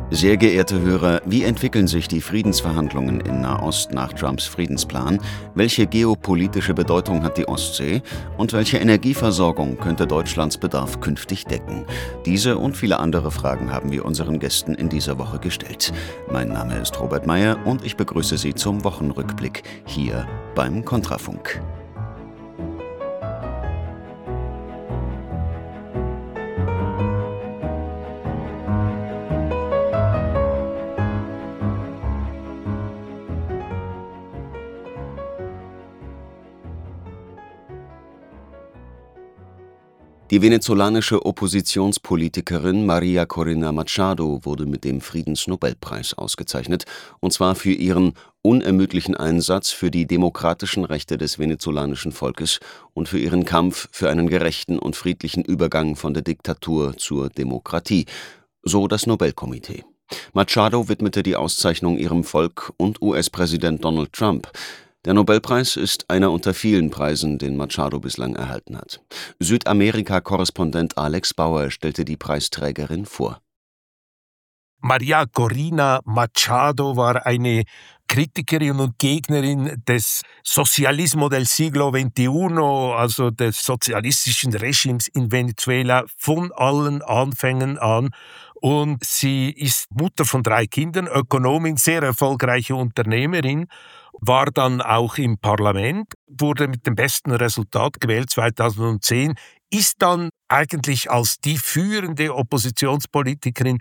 Sehr geehrte Hörer, wie entwickeln sich die Friedensverhandlungen in Nahost nach Trumps Friedensplan? Welche geopolitische Bedeutung hat die Ostsee? Und welche Energieversorgung könnte Deutschlands Bedarf künftig decken? Diese und viele andere Fragen haben wir unseren Gästen in dieser Woche gestellt. Mein Name ist Robert Meyer und ich begrüße Sie zum Wochenrückblick hier beim Kontrafunk. Die venezolanische Oppositionspolitikerin María Corina Machado wurde mit dem Friedensnobelpreis ausgezeichnet, und zwar für ihren unermüdlichen Einsatz für die demokratischen Rechte des venezolanischen Volkes und für ihren Kampf für einen gerechten und friedlichen Übergang von der Diktatur zur Demokratie, so das Nobelkomitee. Machado widmete die Auszeichnung ihrem Volk und US-Präsident Donald Trump. Der Nobelpreis ist einer unter vielen Preisen, den Machado bislang erhalten hat. Südamerika-Korrespondent Alex Bauer stellte die Preisträgerin vor. María Corina Machado war eine Kritikerin und Gegnerin des Socialismo del siglo XXI, also des sozialistischen Regimes in Venezuela, von allen Anfängen an. Und sie ist Mutter von 3 Kindern, Ökonomin, sehr erfolgreiche Unternehmerin, war dann auch im Parlament, wurde mit dem besten Resultat gewählt 2010, ist dann eigentlich als die führende Oppositionspolitikerin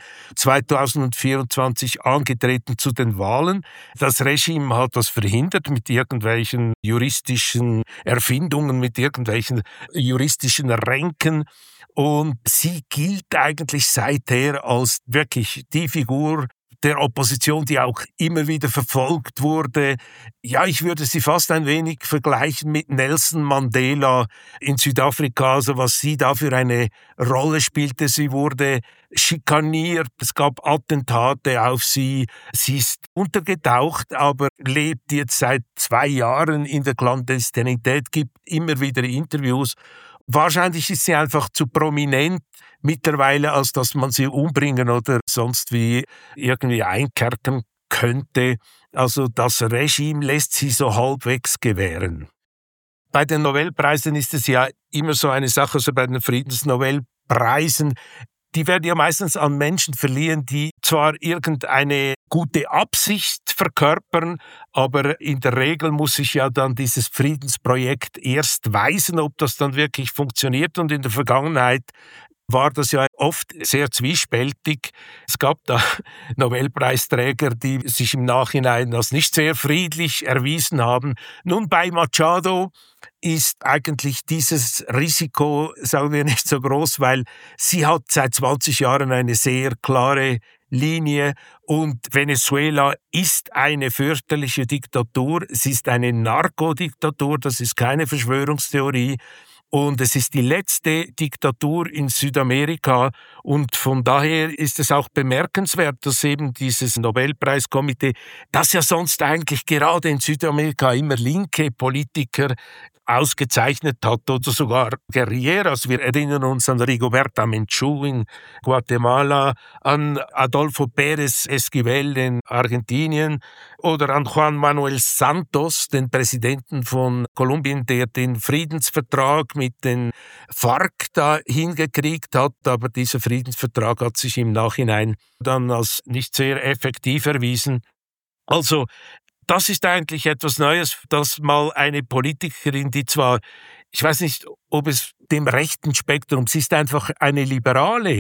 2024 angetreten zu den Wahlen. Das Regime hat das verhindert mit irgendwelchen juristischen Erfindungen, mit irgendwelchen juristischen Ränken. Und sie gilt eigentlich seither als wirklich die Figur der Opposition, die auch immer wieder verfolgt wurde. Ja, ich würde sie fast ein wenig vergleichen mit Nelson Mandela in Südafrika, also was sie da für eine Rolle spielte. Sie wurde schikaniert, es gab Attentate auf sie. Sie ist untergetaucht, aber lebt jetzt seit 2 Jahren in der Klandestinität, gibt immer wieder Interviews. Wahrscheinlich ist sie einfach zu prominent mittlerweile, als dass man sie umbringen oder sonst wie irgendwie einkerkern könnte. Also das Regime lässt sie so halbwegs gewähren. Bei den Nobelpreisen ist es ja immer so eine Sache, also bei den Friedensnobelpreisen, die werden ja meistens an Menschen verliehen, die zwar irgendeine gute Absicht verkörpern, aber in der Regel muss sich ja dann dieses Friedensprojekt erst weisen, ob das dann wirklich funktioniert. Und in der Vergangenheit war das ja oft sehr zwiespältig. Es gab da Nobelpreisträger, die sich im Nachhinein als nicht sehr friedlich erwiesen haben. Nun, bei Machado ist eigentlich dieses Risiko, sagen wir, nicht so groß, weil sie hat seit 20 Jahren eine sehr klare Linie und Venezuela ist eine fürchterliche Diktatur. Es ist eine Narkodiktatur, das ist keine Verschwörungstheorie. Und es ist die letzte Diktatur in Südamerika und von daher ist es auch bemerkenswert, dass eben dieses Nobelpreiskomitee, das ja sonst eigentlich gerade in Südamerika immer linke Politiker ausgezeichnet hat oder sogar Guerilleros. Wir erinnern uns an Rigoberta Menchú in Guatemala, an Adolfo Pérez Esquivel in Argentinien oder an Juan Manuel Santos, den Präsidenten von Kolumbien, der den Friedensvertrag mit den FARC da hingekriegt hat. Aber dieser Friedensvertrag hat sich im Nachhinein dann als nicht sehr effektiv erwiesen. Also, das ist eigentlich etwas Neues, dass mal eine Politikerin, die zwar, ich weiß nicht, ob es dem rechten Spektrum, sie ist einfach eine Liberale.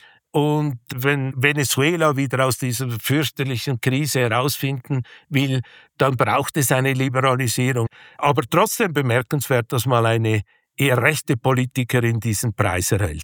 Und wenn Venezuela wieder aus dieser fürchterlichen Krise herausfinden will, dann braucht es eine Liberalisierung. Aber trotzdem bemerkenswert, dass mal eine eher rechte Politikerin diesen Preis erhält.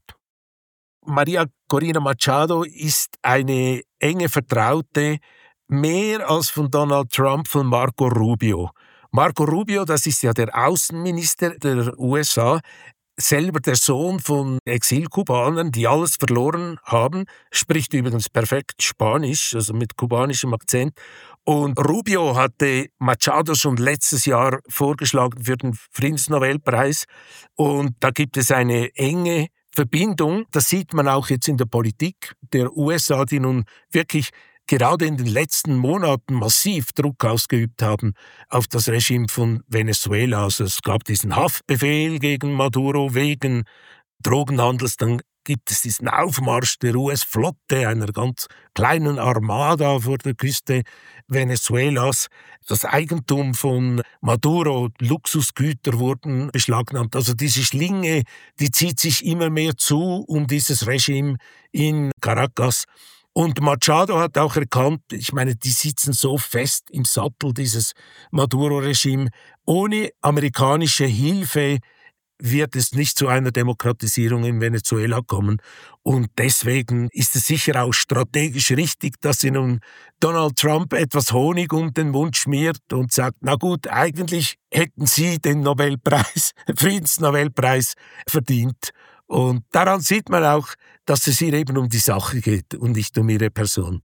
María Corina Machado ist eine enge Vertraute, mehr als von Donald Trump, von Marco Rubio. Marco Rubio, das ist ja der Außenminister der USA, selber der Sohn von Exilkubanern, die alles verloren haben, spricht übrigens perfekt Spanisch, also mit kubanischem Akzent. Und Rubio hatte Machado schon letztes Jahr vorgeschlagen für den Friedensnobelpreis. Und da gibt es eine enge Verbindung, das sieht man auch jetzt in der Politik der USA, die nun wirklich gerade in den letzten Monaten massiv Druck ausgeübt haben auf das Regime von Venezuela. Also es gab diesen Haftbefehl gegen Maduro wegen Drogenhandels, dann gibt es diesen Aufmarsch der US-Flotte, einer ganz kleinen Armada vor der Küste Venezuelas. Das Eigentum von Maduro, Luxusgüter wurden beschlagnahmt. Also diese Schlinge, die zieht sich immer mehr zu um dieses Regime in Caracas. Und Machado hat auch erkannt, ich meine, die sitzen so fest im Sattel, dieses Maduro-Regime. Ohne amerikanische Hilfe wird es nicht zu einer Demokratisierung in Venezuela kommen. Und deswegen ist es sicher auch strategisch richtig, dass sie nun Donald Trump etwas Honig um den Mund schmiert und sagt, na gut, eigentlich hätten Sie den Nobelpreis, Friedensnobelpreis verdient. Und daran sieht man auch, dass es hier eben um die Sache geht und nicht um ihre Person.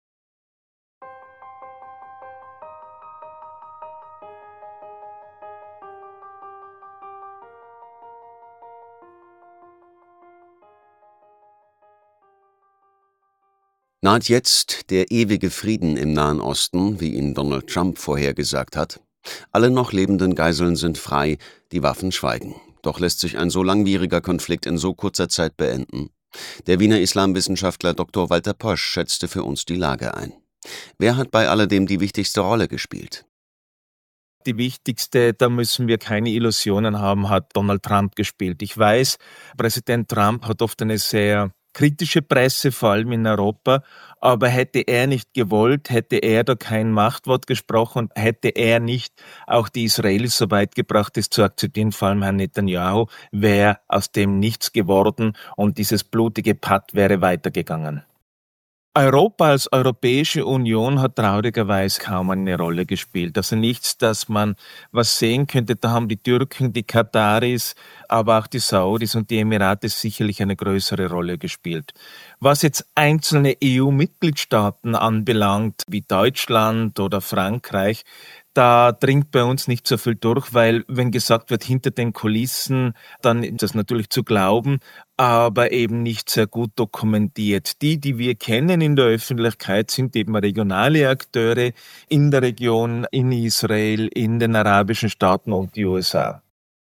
Naht jetzt der ewige Frieden im Nahen Osten, wie ihn Donald Trump vorhergesagt hat? Alle noch lebenden Geiseln sind frei, die Waffen schweigen. Doch lässt sich ein so langwieriger Konflikt in so kurzer Zeit beenden? Der Wiener Islamwissenschaftler Dr. Walter Posch schätzte für uns die Lage ein. Wer hat bei alledem die wichtigste Rolle gespielt? Die wichtigste, da müssen wir keine Illusionen haben, hat Donald Trump gespielt. Ich weiß, Präsident Trump hat oft eine sehr kritische Presse, vor allem in Europa, aber hätte er nicht gewollt, hätte er da kein Machtwort gesprochen und hätte er nicht auch die Israelis so weit gebracht, es zu akzeptieren, vor allem Herrn Netanyahu, wäre aus dem nichts geworden und dieses blutige Patt wäre weitergegangen. Europa als Europäische Union hat traurigerweise kaum eine Rolle gespielt. Also nichts, dass man was sehen könnte. Da haben die Türken, die Kataris, aber auch die Saudis und die Emirate sicherlich eine größere Rolle gespielt. Was jetzt einzelne EU-Mitgliedstaaten anbelangt, wie Deutschland oder Frankreich, da dringt bei uns nicht so viel durch, weil wenn gesagt wird, hinter den Kulissen, dann ist das natürlich zu glauben, aber eben nicht sehr gut dokumentiert. Die wir kennen in der Öffentlichkeit, sind eben regionale Akteure in der Region, in Israel, in den arabischen Staaten und die USA.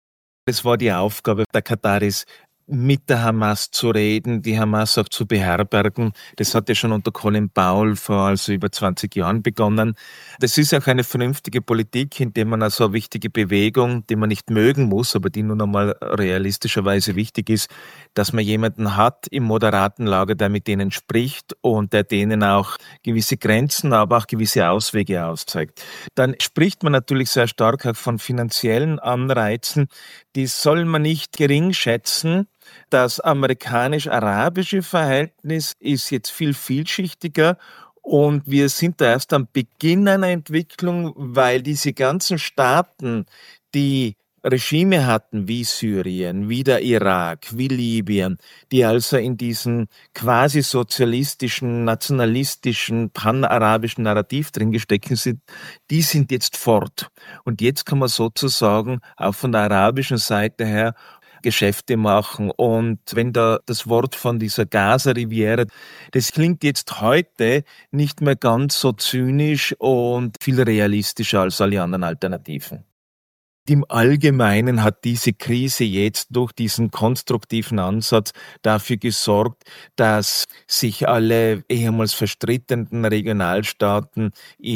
Es war die Aufgabe der Kataris, mit der Hamas zu reden, die Hamas auch zu beherbergen. Das hat ja schon unter Colin Powell vor also über 20 Jahren begonnen. Das ist auch eine vernünftige Politik, indem man also eine wichtige Bewegung, die man nicht mögen muss, aber die nun einmal realistischerweise wichtig ist, dass man jemanden hat im moderaten Lager, der mit denen spricht und der denen auch gewisse Grenzen, aber auch gewisse Auswege aufzeigt. Dann spricht man natürlich sehr stark auch von finanziellen Anreizen. Die soll man nicht gering schätzen. Das amerikanisch-arabische Verhältnis ist jetzt viel vielschichtiger und wir sind da erst am Beginn einer Entwicklung, weil diese ganzen Staaten, die Regime hatten wie Syrien, wie der Irak, wie Libyen, die also in diesem quasi sozialistischen, nationalistischen, panarabischen Narrativ drin gestecken sind, die sind jetzt fort. Und jetzt kann man sozusagen auch von der arabischen Seite her Geschäfte machen. Und wenn da das Wort von dieser Gaza-Riviera, das klingt jetzt heute nicht mehr ganz so zynisch und viel realistischer als alle anderen Alternativen. Im Allgemeinen hat diese Krise jetzt durch diesen konstruktiven Ansatz dafür gesorgt, dass sich alle ehemals verstrittenen Regionalstaaten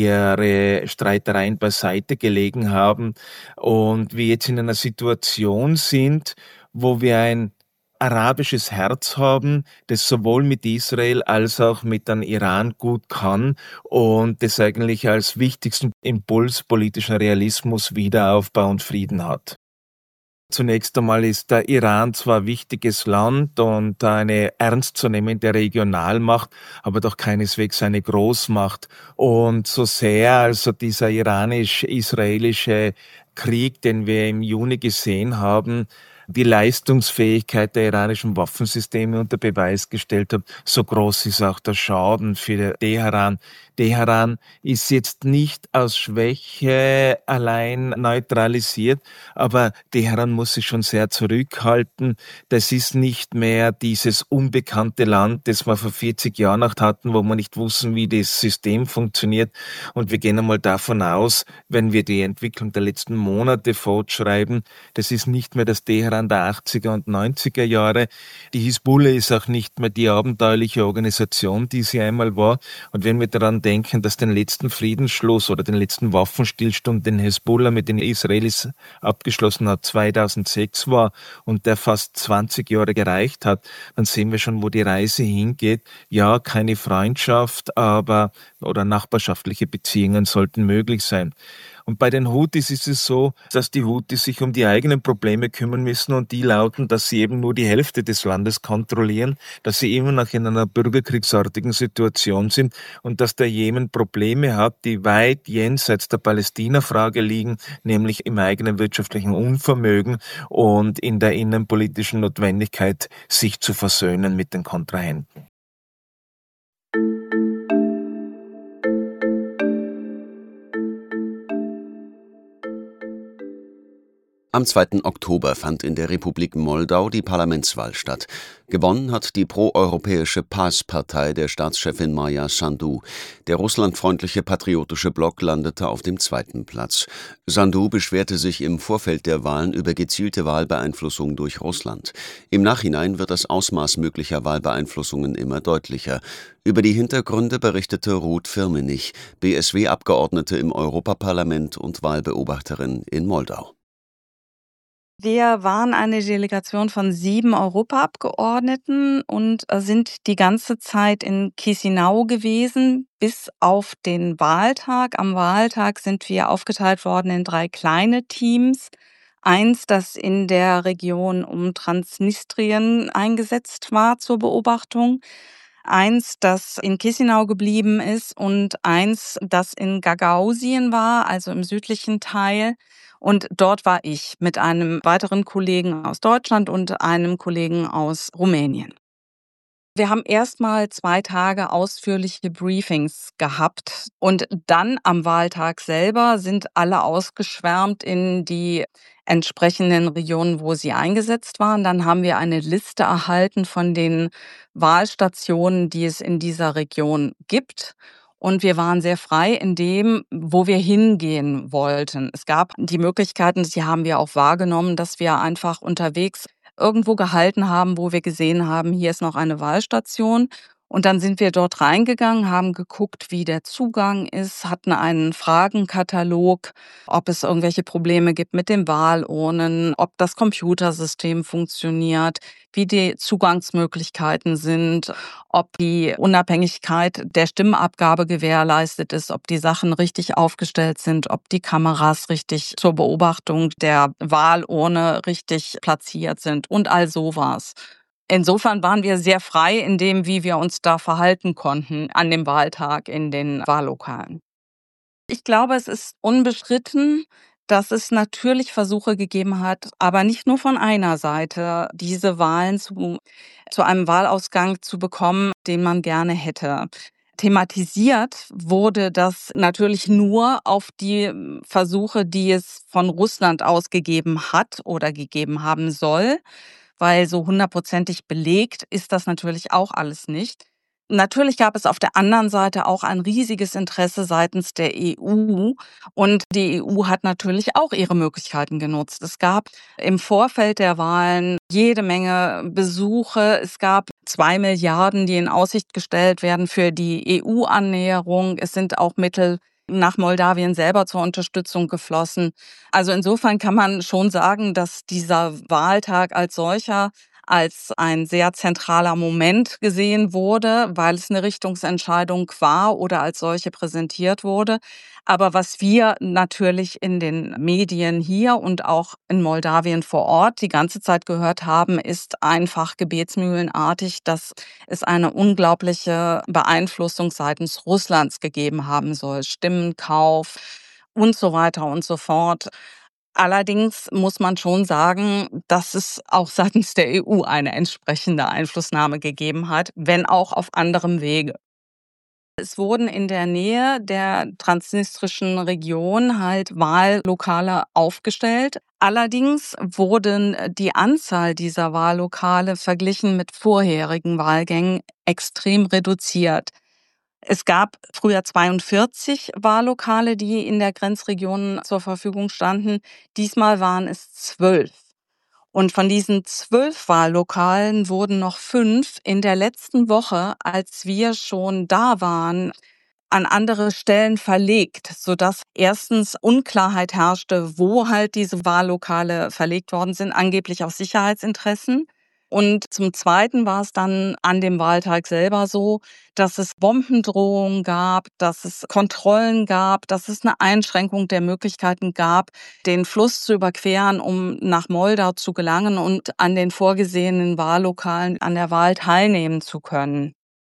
ihre Streitereien beiseite gelegen haben und wir jetzt in einer Situation sind, wo wir ein arabisches Herz haben, das sowohl mit Israel als auch mit dem Iran gut kann und das eigentlich als wichtigsten Impuls politischen Realismus Wiederaufbau und Frieden hat. Zunächst einmal ist der Iran zwar ein wichtiges Land und eine ernstzunehmende Regionalmacht, aber doch keineswegs eine Großmacht. Und so sehr also dieser iranisch-israelische Krieg, den wir im Juni gesehen haben, die Leistungsfähigkeit der iranischen Waffensysteme unter Beweis gestellt hat, so groß ist auch der Schaden für Teheran. Teheran ist jetzt nicht aus Schwäche allein neutralisiert, aber Teheran muss sich schon sehr zurückhalten. Das ist nicht mehr dieses unbekannte Land, das wir vor 40 Jahren noch hatten, wo wir nicht wussten, wie das System funktioniert. Und wir gehen einmal davon aus, wenn wir die Entwicklung der letzten Monate fortschreiben, das ist nicht mehr das Teheran der 80er und 90er Jahre. Die Hisbollah ist auch nicht mehr die abenteuerliche Organisation, die sie einmal war. Und wenn wir daran denken, dass den letzten Friedensschluss oder den letzten Waffenstillstand den Hisbollah mit den Israelis abgeschlossen hat, 2006 war und der fast 20 Jahre gereicht hat, dann sehen wir schon, wo die Reise hingeht. Ja, keine Freundschaft, oder nachbarschaftliche Beziehungen sollten möglich sein. Und bei den Houthis ist es so, dass die Houthis sich um die eigenen Probleme kümmern müssen und die lauten, dass sie eben nur die Hälfte des Landes kontrollieren, dass sie immer noch in einer bürgerkriegsartigen Situation sind und dass der Jemen Probleme hat, die weit jenseits der Palästina-Frage liegen, nämlich im eigenen wirtschaftlichen Unvermögen und in der innenpolitischen Notwendigkeit, sich zu versöhnen mit den Kontrahenten. Am 2. Oktober fand in der Republik Moldau die Parlamentswahl statt. Gewonnen hat die proeuropäische PAS-Partei der Staatschefin Maja Sandu. Der russlandfreundliche Patriotische Block landete auf dem 2. Platz. Sandu beschwerte sich im Vorfeld der Wahlen über gezielte Wahlbeeinflussung durch Russland. Im Nachhinein wird das Ausmaß möglicher Wahlbeeinflussungen immer deutlicher. Über die Hintergründe berichtete Ruth Firmenich, BSW-Abgeordnete im Europaparlament und Wahlbeobachterin in Moldau. Wir waren eine Delegation von 7 Europaabgeordneten und sind die ganze Zeit in Chișinău gewesen, bis auf den Wahltag. Am Wahltag sind wir aufgeteilt worden in 3 kleine Teams. Eins, das in der Region um Transnistrien eingesetzt war zur Beobachtung. Eins, das in Chișinău geblieben ist und eins, das in Gagausien war, also im südlichen Teil. Und dort war ich mit einem weiteren Kollegen aus Deutschland und einem Kollegen aus Rumänien. Wir haben erstmal 2 Tage ausführliche Briefings gehabt und dann am Wahltag selber sind alle ausgeschwärmt in die entsprechenden Regionen, wo sie eingesetzt waren. Dann haben wir eine Liste erhalten von den Wahlstationen, die es in dieser Region gibt. Und wir waren sehr frei in dem, wo wir hingehen wollten. Es gab die Möglichkeiten, die haben wir auch wahrgenommen, dass wir einfach unterwegs irgendwo gehalten haben, wo wir gesehen haben, hier ist noch eine Wahlstation. Und dann sind wir dort reingegangen, haben geguckt, wie der Zugang ist, hatten einen Fragenkatalog, ob es irgendwelche Probleme gibt mit den Wahlurnen, ob das Computersystem funktioniert, wie die Zugangsmöglichkeiten sind, ob die Unabhängigkeit der Stimmabgabe gewährleistet ist, ob die Sachen richtig aufgestellt sind, ob die Kameras richtig zur Beobachtung der Wahlurne richtig platziert sind und all sowas. Insofern waren wir sehr frei in dem, wie wir uns da verhalten konnten an dem Wahltag in den Wahllokalen. Ich glaube, es ist unbestritten, dass es natürlich Versuche gegeben hat, aber nicht nur von einer Seite, diese Wahlen zu einem Wahlausgang zu bekommen, den man gerne hätte. Thematisiert wurde das natürlich nur auf die Versuche, die es von Russland aus gegeben hat oder gegeben haben soll, weil so 100%ig belegt ist das natürlich auch alles nicht. Natürlich gab es auf der anderen Seite auch ein riesiges Interesse seitens der EU und die EU hat natürlich auch ihre Möglichkeiten genutzt. Es gab im Vorfeld der Wahlen jede Menge Besuche. Es gab 2 Milliarden, die in Aussicht gestellt werden für die EU-Annäherung. Es sind auch Mittel nach Moldawien selber zur Unterstützung geflossen. Also insofern kann man schon sagen, dass dieser Wahltag als solcher als ein sehr zentraler Moment gesehen wurde, weil es eine Richtungsentscheidung war oder als solche präsentiert wurde. Aber was wir natürlich in den Medien hier und auch in Moldawien vor Ort die ganze Zeit gehört haben, ist einfach gebetsmühlenartig, dass es eine unglaubliche Beeinflussung seitens Russlands gegeben haben soll. Stimmenkauf und so weiter und so fort. Allerdings muss man schon sagen, dass es auch seitens der EU eine entsprechende Einflussnahme gegeben hat, wenn auch auf anderem Wege. Es wurden in der Nähe der transnistrischen Region halt Wahllokale aufgestellt. Allerdings wurden die Anzahl dieser Wahllokale verglichen mit vorherigen Wahlgängen extrem reduziert. Es gab früher 42 Wahllokale, die in der Grenzregion zur Verfügung standen. Diesmal waren es 12. Und von diesen 12 Wahllokalen wurden noch 5 in der letzten Woche, als wir schon da waren, an andere Stellen verlegt, sodass erstens Unklarheit herrschte, wo halt diese Wahllokale verlegt worden sind, angeblich aus Sicherheitsinteressen. Und zum Zweiten war es dann an dem Wahltag selber so, dass es Bombendrohungen gab, dass es Kontrollen gab, dass es eine Einschränkung der Möglichkeiten gab, den Fluss zu überqueren, um nach Moldau zu gelangen und an den vorgesehenen Wahllokalen an der Wahl teilnehmen zu können.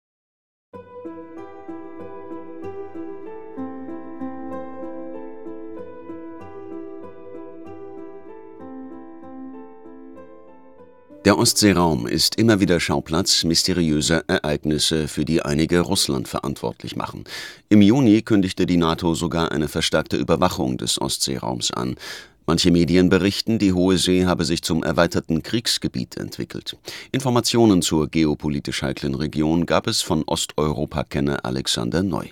Der Ostseeraum ist immer wieder Schauplatz mysteriöser Ereignisse, für die einige Russland verantwortlich machen. Im Juni kündigte die NATO sogar eine verstärkte Überwachung des Ostseeraums an. Manche Medien berichten, die Hohe See habe sich zum erweiterten Kriegsgebiet entwickelt. Informationen zur geopolitisch heiklen Region gab es von Osteuropa-Kenner Alexander Neu.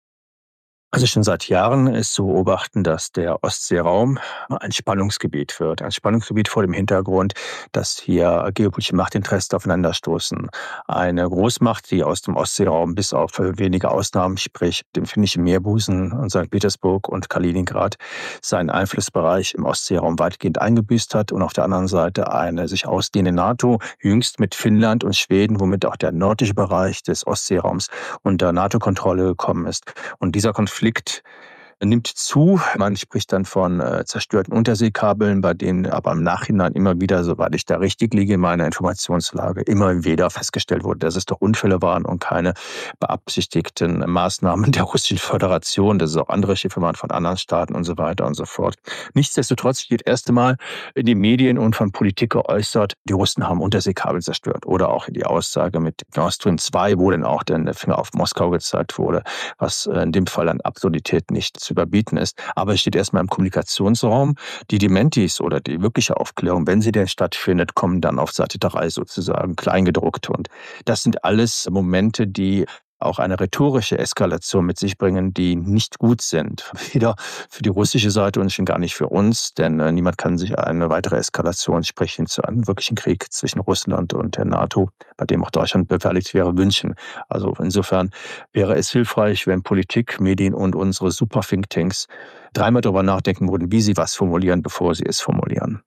Also schon seit Jahren ist zu beobachten, dass der Ostseeraum ein Spannungsgebiet wird. Ein Spannungsgebiet vor dem Hintergrund, dass hier geopolitische Machtinteressen aufeinanderstoßen. Eine Großmacht, die aus dem Ostseeraum bis auf wenige Ausnahmen, sprich dem finnischen Meerbusen und St. Petersburg und Kaliningrad, seinen Einflussbereich im Ostseeraum weitgehend eingebüßt hat, und auf der anderen Seite eine sich ausdehnende NATO, jüngst mit Finnland und Schweden, womit auch der nördliche Bereich des Ostseeraums unter NATO-Kontrolle gekommen ist. Und dieser Konflikt nimmt zu. Man spricht dann von zerstörten Unterseekabeln, bei denen aber im Nachhinein immer wieder, soweit ich da richtig liege in meiner Informationslage, immer wieder festgestellt wurde, dass es doch Unfälle waren und keine beabsichtigten Maßnahmen der Russischen Föderation, dass es auch andere Schiffe waren von anderen Staaten und so weiter und so fort. Nichtsdestotrotz steht erst einmal in den Medien und von Politik geäußert, die Russen haben Unterseekabel zerstört. Oder auch die Aussage mit Nord Stream 2, wo dann auch der Finger auf Moskau gezeigt wurde, was in dem Fall an Absurdität nicht zu überbieten ist. Aber es steht erstmal im Kommunikationsraum. Die Dementis oder die wirkliche Aufklärung, wenn sie denn stattfindet, kommen dann auf Seite 3 sozusagen kleingedruckt. Und das sind alles Momente, die auch eine rhetorische Eskalation mit sich bringen, die nicht gut sind. Weder für die russische Seite und schon gar nicht für uns, denn niemand kann sich eine weitere Eskalation, sprich hin zu einem wirklichen Krieg zwischen Russland und der NATO, bei dem auch Deutschland beteiligt wäre, wünschen. Also insofern wäre es hilfreich, wenn Politik, Medien und unsere Super-Thinktanks dreimal darüber nachdenken würden, wie sie was formulieren, bevor sie es formulieren.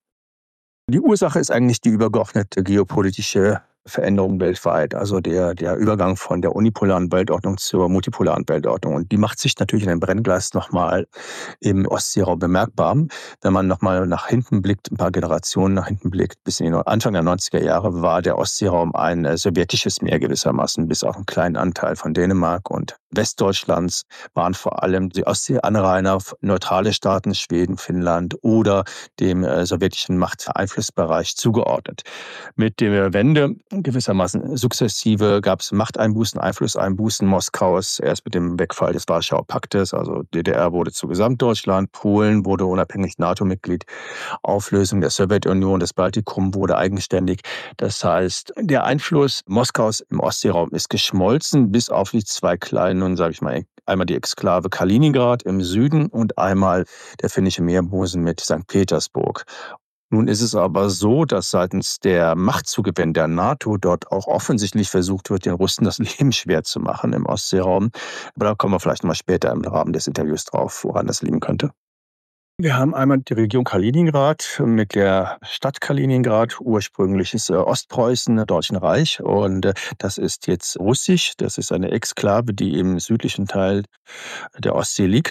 Die Ursache ist eigentlich die übergeordnete geopolitische Veränderung weltweit, also der Übergang von der unipolaren Weltordnung zur multipolaren Weltordnung. Und die macht sich natürlich in einem Brennglas nochmal im Ostseeraum bemerkbar. Wenn man nochmal nach hinten blickt, ein paar Generationen nach hinten blickt, bis in den Anfang der 90er Jahre, war der Ostseeraum ein sowjetisches Meer gewissermaßen, bis auf einen kleinen Anteil von Dänemark und Westdeutschlands waren vor allem die Ostseeanrainer, neutrale Staaten, Schweden, Finnland oder dem sowjetischen Machteinflussbereich zugeordnet. Mit der Wende gewissermaßen sukzessive gab es Machteinbußen, Einflusseinbußen Moskaus, erst mit dem Wegfall des Warschauer Paktes, also DDR wurde zu Gesamtdeutschland, Polen wurde unabhängig NATO-Mitglied, Auflösung der Sowjetunion, das Baltikum wurde eigenständig. Das heißt, der Einfluss Moskaus im Ostseeraum ist geschmolzen, bis auf die zwei kleinen, sage ich mal, einmal die Exklave Kaliningrad im Süden und einmal der finnische Meerbusen mit St. Petersburg. Nun ist es aber so, dass seitens der Machtzugewinn der NATO dort auch offensichtlich versucht wird, den Russen das Leben schwer zu machen im Ostseeraum. Aber da kommen wir vielleicht mal später im Rahmen des Interviews drauf, woran das liegen könnte. Wir haben einmal die Region Kaliningrad mit der Stadt Kaliningrad, ursprünglich ist Ostpreußen, Deutschen Reich, und das ist jetzt russisch. Das ist eine Exklave, die im südlichen Teil der Ostsee liegt.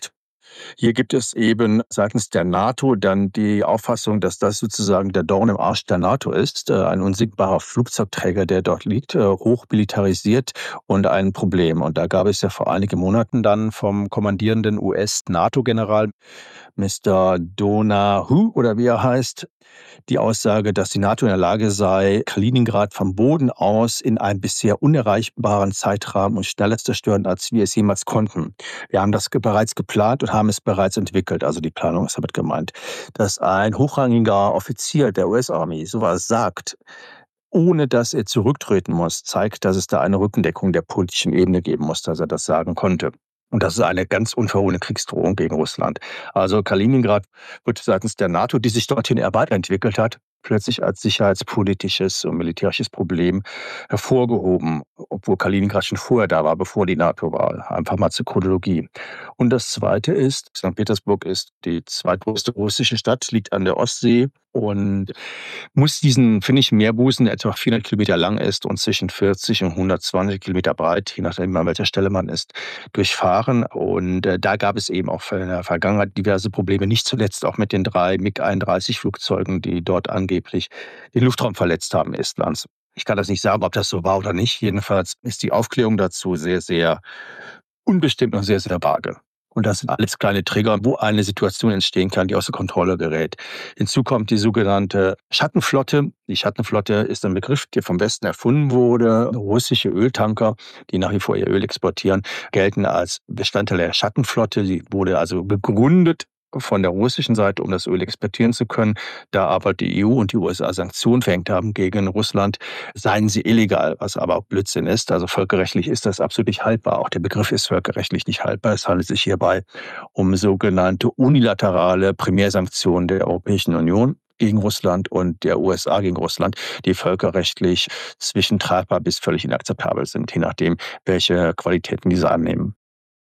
Hier gibt es eben seitens der NATO dann die Auffassung, dass das sozusagen der Dorn im Arsch der NATO ist, ein unsinkbarer Flugzeugträger, der dort liegt, hochmilitarisiert und ein Problem. Und da gab es ja vor einigen Monaten dann vom kommandierenden US-NATO-General Mister Donahu oder wie er heißt, die Aussage, dass die NATO in der Lage sei, Kaliningrad vom Boden aus in einem bisher unerreichbaren Zeitrahmen und schneller zu zerstören, als wir es jemals konnten. Wir haben das bereits geplant und haben es bereits entwickelt. Also die Planung ist damit gemeint. Dass ein hochrangiger Offizier der US-Army sowas sagt, ohne dass er zurücktreten muss, zeigt, dass es da eine Rückendeckung der politischen Ebene geben muss, dass er das sagen konnte. Und das ist eine ganz unverhohlene Kriegsdrohung gegen Russland. Also Kaliningrad wird seitens der NATO, die sich dorthin weiterentwickelt hat, plötzlich als sicherheitspolitisches und militärisches Problem hervorgehoben, obwohl Kaliningrad schon vorher da war, bevor die NATO war. Einfach mal zur Chronologie. Und das Zweite ist, St. Petersburg ist die zweitgrößte russische Stadt, liegt an der Ostsee und muss diesen finnischen Meerbusen, der etwa 400 Kilometer lang ist und zwischen 40 und 120 Kilometer breit, je nachdem an welcher Stelle man ist, durchfahren. Und da gab es eben auch in der Vergangenheit diverse Probleme, nicht zuletzt auch mit den 3 MiG-31-Flugzeugen, die dort angeblich den Luftraum verletzt haben Estlands. Ich kann das nicht sagen, ob das so war oder nicht. Jedenfalls ist die Aufklärung dazu sehr, sehr unbestimmt und sehr, sehr vage. Und das sind alles kleine Trigger, wo eine Situation entstehen kann, die außer Kontrolle gerät. Hinzu kommt die sogenannte Schattenflotte. Die Schattenflotte ist ein Begriff, der vom Westen erfunden wurde. Russische Öltanker, die nach wie vor ihr Öl exportieren, gelten als Bestandteil der Schattenflotte. Sie wurde also begründet von der russischen Seite, um das Öl exportieren zu können. Da aber die EU und die USA Sanktionen verhängt haben gegen Russland, seien sie illegal, was aber auch Blödsinn ist. Also völkerrechtlich ist das absolut nicht haltbar. Auch der Begriff ist völkerrechtlich nicht haltbar. Es handelt sich hierbei um sogenannte unilaterale Primärsanktionen der Europäischen Union gegen Russland und der USA gegen Russland, die völkerrechtlich zwischentragbar bis völlig inakzeptabel sind, je nachdem, welche Qualitäten diese annehmen.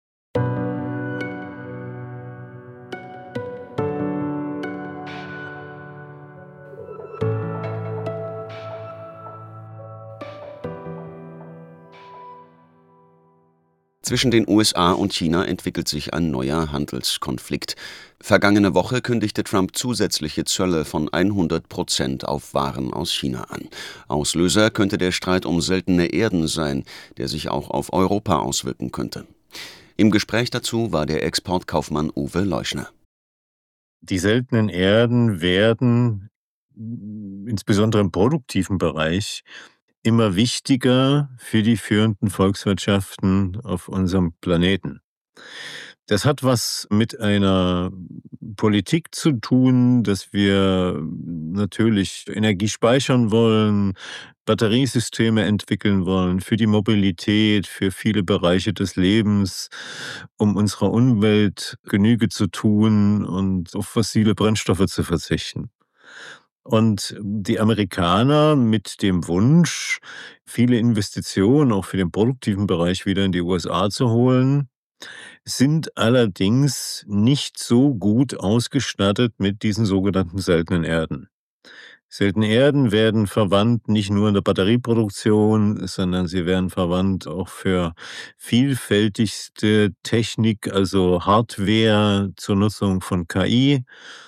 Zwischen den USA und China entwickelt sich ein neuer Handelskonflikt. Vergangene Woche kündigte Trump zusätzliche Zölle von 100% auf Waren aus China an. Auslöser könnte der Streit um seltene Erden sein, der sich auch auf Europa auswirken könnte. Im Gespräch dazu war der Exportkaufmann Uwe Leuschner. Die seltenen Erden werden insbesondere im produktiven Bereich immer wichtiger für die führenden Volkswirtschaften auf unserem Planeten. Das hat was mit einer Politik zu tun, dass wir natürlich Energie speichern wollen, Batteriesysteme entwickeln wollen für die Mobilität, für viele Bereiche des Lebens, um unserer Umwelt Genüge zu tun und auf fossile Brennstoffe zu verzichten. Und die Amerikaner mit dem Wunsch, viele Investitionen auch für den produktiven Bereich wieder in die USA zu holen, sind allerdings nicht so gut ausgestattet mit diesen sogenannten seltenen Erden. Seltene Erden werden verwandt nicht nur in der Batterieproduktion, sondern sie werden verwandt auch für vielfältigste Technik, also Hardware zur Nutzung von KI.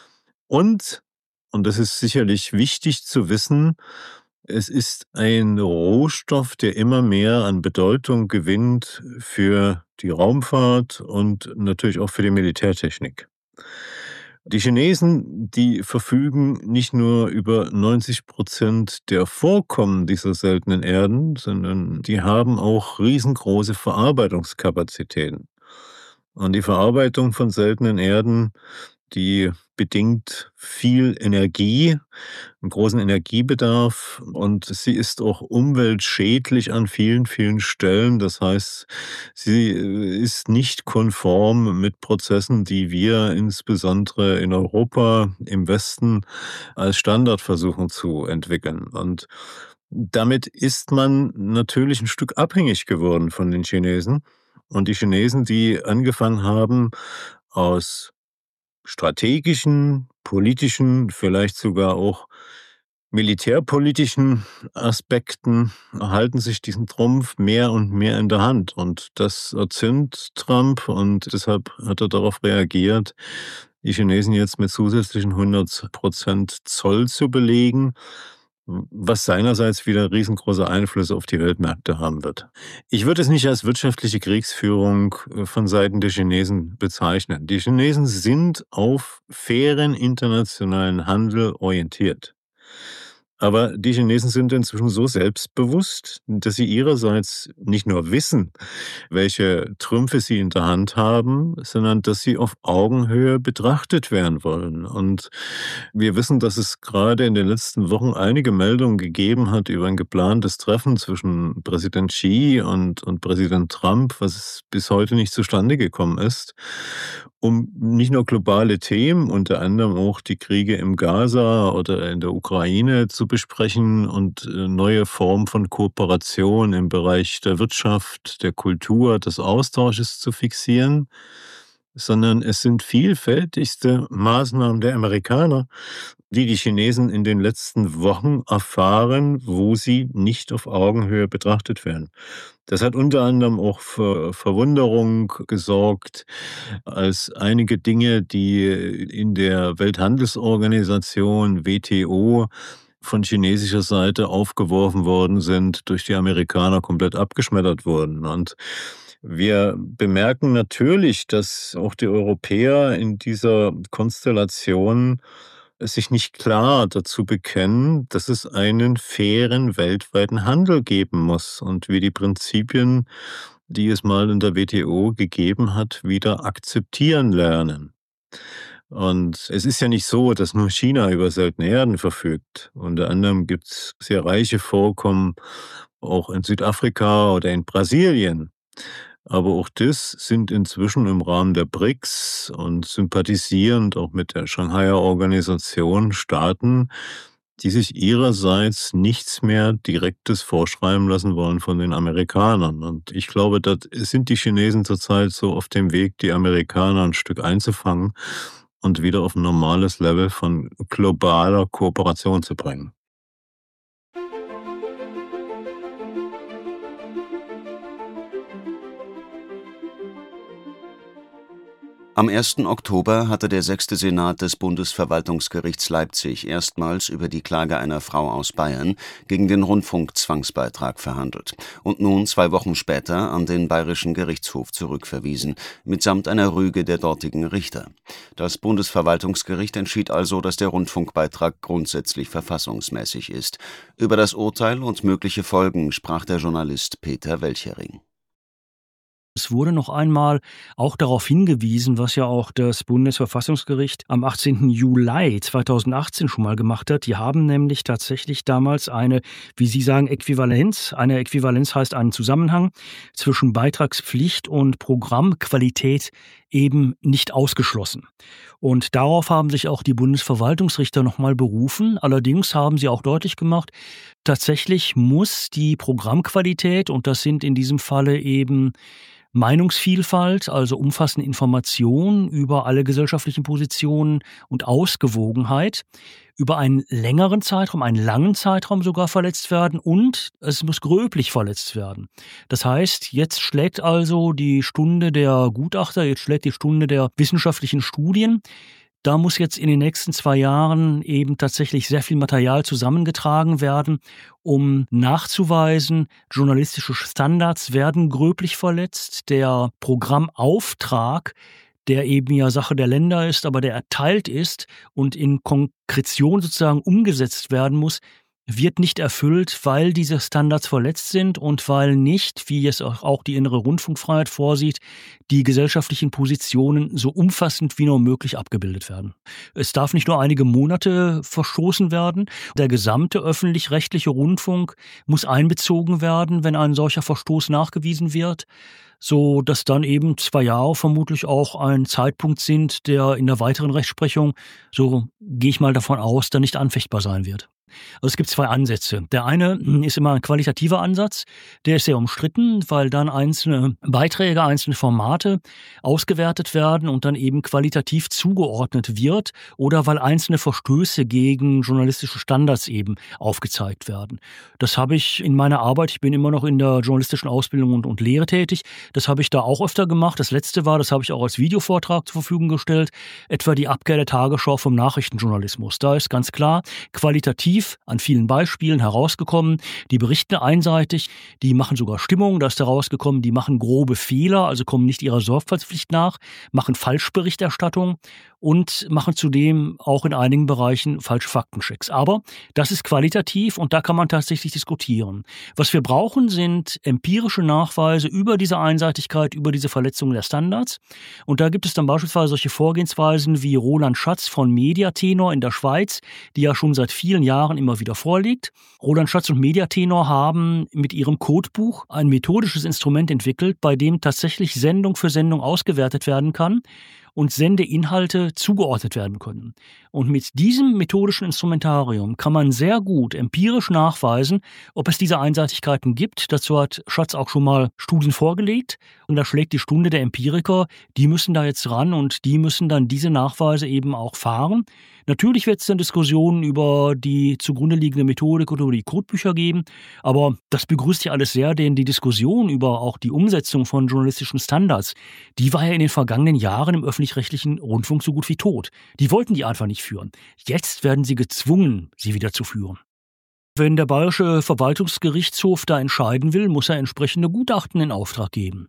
Und das ist sicherlich wichtig zu wissen, es ist ein Rohstoff, der immer mehr an Bedeutung gewinnt für die Raumfahrt und natürlich auch für die Militärtechnik. Die Chinesen, die verfügen nicht nur über 90% der Vorkommen dieser seltenen Erden, sondern die haben auch riesengroße Verarbeitungskapazitäten. Und die Verarbeitung von seltenen Erden, die bedingt viel Energie, einen großen Energiebedarf und sie ist auch umweltschädlich an vielen, vielen Stellen. Das heißt, sie ist nicht konform mit Prozessen, die wir insbesondere in Europa, im Westen als Standard versuchen zu entwickeln. Und damit ist man natürlich ein Stück abhängig geworden von den Chinesen. Und die Chinesen, die angefangen haben, aus strategischen, politischen, vielleicht sogar auch militärpolitischen Aspekten halten sich diesen Trumpf mehr und mehr in der Hand. Und das erzürnt Trump und deshalb hat er darauf reagiert, die Chinesen jetzt mit zusätzlichen 100% Zoll zu belegen, was seinerseits wieder riesengroße Einflüsse auf die Weltmärkte haben wird. Ich würde es nicht als wirtschaftliche Kriegsführung von Seiten der Chinesen bezeichnen. Die Chinesen sind auf fairen internationalen Handel orientiert. Aber die Chinesen sind inzwischen so selbstbewusst, dass sie ihrerseits nicht nur wissen, welche Trümpfe sie in der Hand haben, sondern dass sie auf Augenhöhe betrachtet werden wollen. Und wir wissen, dass es gerade in den letzten Wochen einige Meldungen gegeben hat über ein geplantes Treffen zwischen Präsident Xi und Präsident Trump, was bis heute nicht zustande gekommen ist, um nicht nur globale Themen, unter anderem auch die Kriege im Gaza oder in der Ukraine zu besprechen und neue Formen von Kooperation im Bereich der Wirtschaft, der Kultur, des Austausches zu fixieren, sondern es sind vielfältigste Maßnahmen der Amerikaner, die die Chinesen in den letzten Wochen erfahren, wo sie nicht auf Augenhöhe betrachtet werden. Das hat unter anderem auch für Verwunderung gesorgt, als einige Dinge, die in der Welthandelsorganisation WTO von chinesischer Seite aufgeworfen worden sind, durch die Amerikaner komplett abgeschmettert wurden. Und wir bemerken natürlich, dass auch die Europäer in dieser Konstellation sich nicht klar dazu bekennen, dass es einen fairen weltweiten Handel geben muss und wir die Prinzipien, die es mal in der WTO gegeben hat, wieder akzeptieren lernen. Und es ist ja nicht so, dass nur China über seltene Erden verfügt. Unter anderem gibt es sehr reiche Vorkommen auch in Südafrika oder in Brasilien. Aber auch das sind inzwischen im Rahmen der BRICS und sympathisierend auch mit der Shanghaier Organisation Staaten, die sich ihrerseits nichts mehr Direktes vorschreiben lassen wollen von den Amerikanern. Und ich glaube, da sind die Chinesen zurzeit so auf dem Weg, die Amerikaner ein Stück einzufangen und wieder auf ein normales Level von globaler Kooperation zu bringen. Am 1. Oktober hatte der 6. Senat des Bundesverwaltungsgerichts Leipzig erstmals über die Klage einer Frau aus Bayern gegen den Rundfunkzwangsbeitrag verhandelt und nun 2 Wochen später an den Bayerischen Gerichtshof zurückverwiesen, mitsamt einer Rüge der dortigen Richter. Das Bundesverwaltungsgericht entschied also, dass der Rundfunkbeitrag grundsätzlich verfassungsmäßig ist. Über das Urteil und mögliche Folgen sprach der Journalist Peter Welchering. Es wurde noch einmal auch darauf hingewiesen, was ja auch das Bundesverfassungsgericht am 18. Juli 2018 schon mal gemacht hat. Die haben nämlich tatsächlich damals eine, wie Sie sagen, Äquivalenz. Eine Äquivalenz heißt einen Zusammenhang zwischen Beitragspflicht und Programmqualität eben nicht ausgeschlossen. Und darauf haben sich auch die Bundesverwaltungsrichter nochmal berufen. Allerdings haben sie auch deutlich gemacht, tatsächlich muss die Programmqualität, und das sind in diesem Falle eben Meinungsvielfalt, also umfassende Information über alle gesellschaftlichen Positionen und Ausgewogenheit über einen längeren Zeitraum, einen langen Zeitraum sogar verletzt werden und es muss gröblich verletzt werden. Das heißt, jetzt schlägt also die Stunde der Gutachter, jetzt schlägt die Stunde der wissenschaftlichen Studien. Da muss jetzt in den nächsten 2 Jahren eben tatsächlich sehr viel Material zusammengetragen werden, um nachzuweisen, journalistische Standards werden gröblich verletzt. Der Programmauftrag, der eben ja Sache der Länder ist, aber der erteilt ist und in Konkretion sozusagen umgesetzt werden muss, wird nicht erfüllt, weil diese Standards verletzt sind und weil nicht, wie es auch die innere Rundfunkfreiheit vorsieht, die gesellschaftlichen Positionen so umfassend wie nur möglich abgebildet werden. Es darf nicht nur einige Monate verstoßen werden. Der gesamte öffentlich-rechtliche Rundfunk muss einbezogen werden, wenn ein solcher Verstoß nachgewiesen wird, so dass dann eben 2 Jahre vermutlich auch ein Zeitpunkt sind, der in der weiteren Rechtsprechung, so gehe ich mal davon aus, dann nicht anfechtbar sein wird. Also es gibt zwei Ansätze. Der eine ist immer ein qualitativer Ansatz, der ist sehr umstritten, weil dann einzelne Beiträge, einzelne Formate ausgewertet werden und dann eben qualitativ zugeordnet wird oder weil einzelne Verstöße gegen journalistische Standards eben aufgezeigt werden. Das habe ich in meiner Arbeit, ich bin immer noch in der journalistischen Ausbildung und Lehre tätig, das habe ich da auch öfter gemacht. Das letzte war, das habe ich auch als Videovortrag zur Verfügung gestellt, etwa die Abkehr der Tagesschau vom Nachrichtenjournalismus. Da ist ganz klar qualitativ an vielen Beispielen herausgekommen. Die berichten einseitig, die machen sogar Stimmung, da ist herausgekommen, die machen grobe Fehler, also kommen nicht ihrer Sorgfaltspflicht nach, machen Falschberichterstattung und machen zudem auch in einigen Bereichen falsche Faktenchecks. Aber das ist qualitativ und da kann man tatsächlich diskutieren. Was wir brauchen, sind empirische Nachweise über diese Einseitigkeit, über diese Verletzung der Standards. Und da gibt es dann beispielsweise solche Vorgehensweisen wie Roland Schatz von Mediatenor in der Schweiz, die ja schon seit vielen Jahren immer wieder vorliegt. Roland Schatz und Mediatenor haben mit ihrem Codebuch ein methodisches Instrument entwickelt, bei dem tatsächlich Sendung für Sendung ausgewertet werden kann und Sendeinhalte zugeordnet werden können. Und mit diesem methodischen Instrumentarium kann man sehr gut empirisch nachweisen, ob es diese Einseitigkeiten gibt. Dazu hat Schatz auch schon mal Studien vorgelegt. Und da schlägt die Stunde der Empiriker. Die müssen da jetzt ran und die müssen dann diese Nachweise eben auch fahren. Natürlich wird es dann Diskussionen über die zugrunde liegende Methodik oder über die Codebücher geben. Aber das begrüßt ja alles sehr, denn die Diskussion über auch die Umsetzung von journalistischen Standards, die war ja in den vergangenen Jahren im öffentlich-rechtlichen Rundfunk so gut wie tot. Die wollten die einfach nicht führen. Jetzt werden sie gezwungen, sie wieder zu führen. Wenn der Bayerische Verwaltungsgerichtshof da entscheiden will, muss er entsprechende Gutachten in Auftrag geben.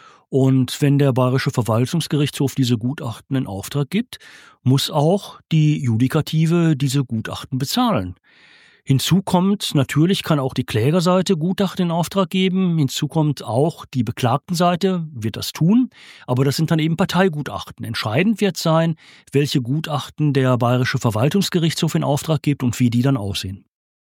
Und wenn der Bayerische Verwaltungsgerichtshof diese Gutachten in Auftrag gibt, muss auch die Judikative diese Gutachten bezahlen. Hinzu kommt, natürlich kann auch die Klägerseite Gutachten in Auftrag geben. Hinzu kommt auch die Beklagtenseite, wird das tun. Aber das sind dann eben Parteigutachten. Entscheidend wird sein, welche Gutachten der Bayerische Verwaltungsgerichtshof in Auftrag gibt und wie die dann aussehen.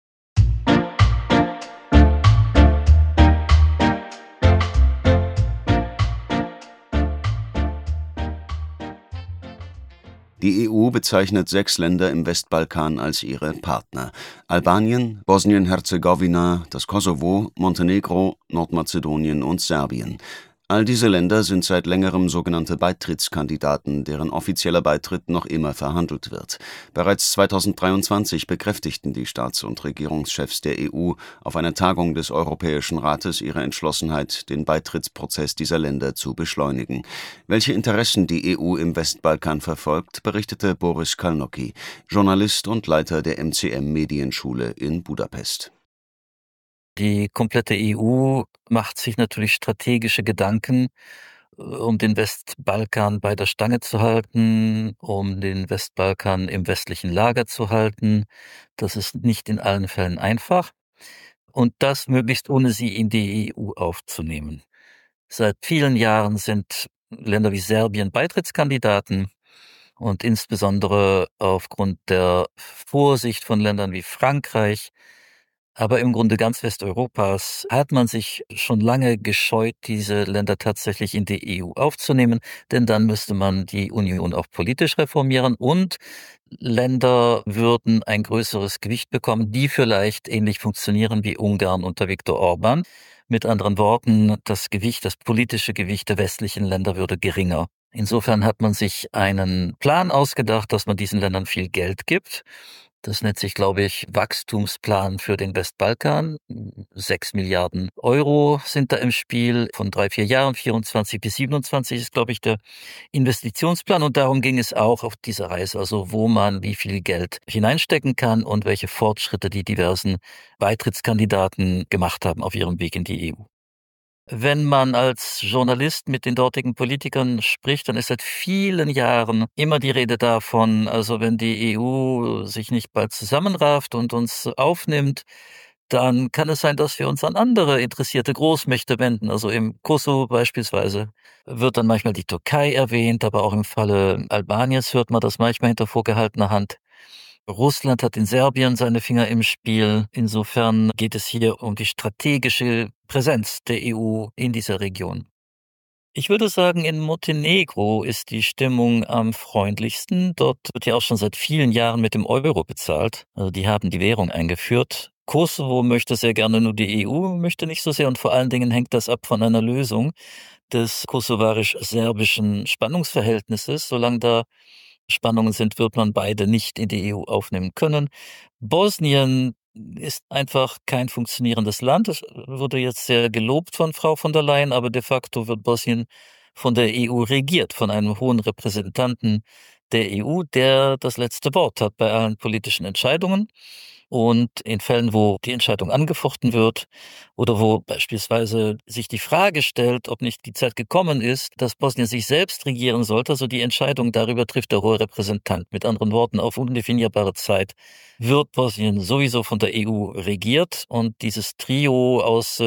Die EU bezeichnet 6 Länder im Westbalkan als ihre Partner: Albanien, Bosnien-Herzegowina, das Kosovo, Montenegro, Nordmazedonien und Serbien. All diese Länder sind seit längerem sogenannte Beitrittskandidaten, deren offizieller Beitritt noch immer verhandelt wird. Bereits 2023 bekräftigten die Staats- und Regierungschefs der EU auf einer Tagung des Europäischen Rates ihre Entschlossenheit, den Beitrittsprozess dieser Länder zu beschleunigen. Welche Interessen die EU im Westbalkan verfolgt, berichtete Boris Kalnocki, Journalist und Leiter der MCM-Medienschule in Budapest. Die komplette EU macht sich natürlich strategische Gedanken, um den Westbalkan bei der Stange zu halten, um den Westbalkan im westlichen Lager zu halten. Das ist nicht in allen Fällen einfach. Und das möglichst ohne sie in die EU aufzunehmen. Seit vielen Jahren sind Länder wie Serbien Beitrittskandidaten. Und insbesondere aufgrund der Vorsicht von Ländern wie Frankreich, aber im Grunde ganz Westeuropas, hat man sich schon lange gescheut, diese Länder tatsächlich in die EU aufzunehmen, denn dann müsste man die Union auch politisch reformieren und Länder würden ein größeres Gewicht bekommen, die vielleicht ähnlich funktionieren wie Ungarn unter Viktor Orban. Mit anderen Worten, das politische Gewicht der westlichen Länder würde geringer. Insofern hat man sich einen Plan ausgedacht, dass man diesen Ländern viel Geld gibt. Das nennt sich, glaube ich, Wachstumsplan für den Westbalkan. 6 Milliarden Euro sind da im Spiel. Von 3-4 Jahren, 24 bis 27 ist, glaube ich, der Investitionsplan. Und darum ging es auch auf dieser Reise, also wo man wie viel Geld hineinstecken kann und welche Fortschritte die diversen Beitrittskandidaten gemacht haben auf ihrem Weg in die EU. Wenn man als Journalist mit den dortigen Politikern spricht, dann ist seit vielen Jahren immer die Rede davon, also wenn die EU sich nicht bald zusammenrafft und uns aufnimmt, dann kann es sein, dass wir uns an andere interessierte Großmächte wenden. Also im Kosovo beispielsweise wird dann manchmal die Türkei erwähnt, aber auch im Falle Albaniens hört man das manchmal hinter vorgehaltener Hand. Russland hat in Serbien seine Finger im Spiel. Insofern geht es hier um die strategische Präsenz der EU in dieser Region. Ich würde sagen, in Montenegro ist die Stimmung am freundlichsten. Dort wird ja auch schon seit vielen Jahren mit dem Euro bezahlt. Also die haben die Währung eingeführt. Kosovo möchte sehr gerne, nur die EU möchte nicht so sehr, und vor allen Dingen hängt das ab von einer Lösung des kosovarisch-serbischen Spannungsverhältnisses. Solange da Spannungen sind, wird man beide nicht in die EU aufnehmen können. Bosnien ist einfach kein funktionierendes Land. Es wurde jetzt sehr gelobt von Frau von der Leyen, aber de facto wird Bosnien von der EU regiert, von einem hohen Repräsentanten der EU, der das letzte Wort hat bei allen politischen Entscheidungen. Und in Fällen, wo die Entscheidung angefochten wird oder wo beispielsweise sich die Frage stellt, ob nicht die Zeit gekommen ist, dass Bosnien sich selbst regieren sollte, also die Entscheidung darüber trifft der hohe Repräsentant. Mit anderen Worten, auf undefinierbare Zeit wird Bosnien sowieso von der EU regiert, und dieses Trio aus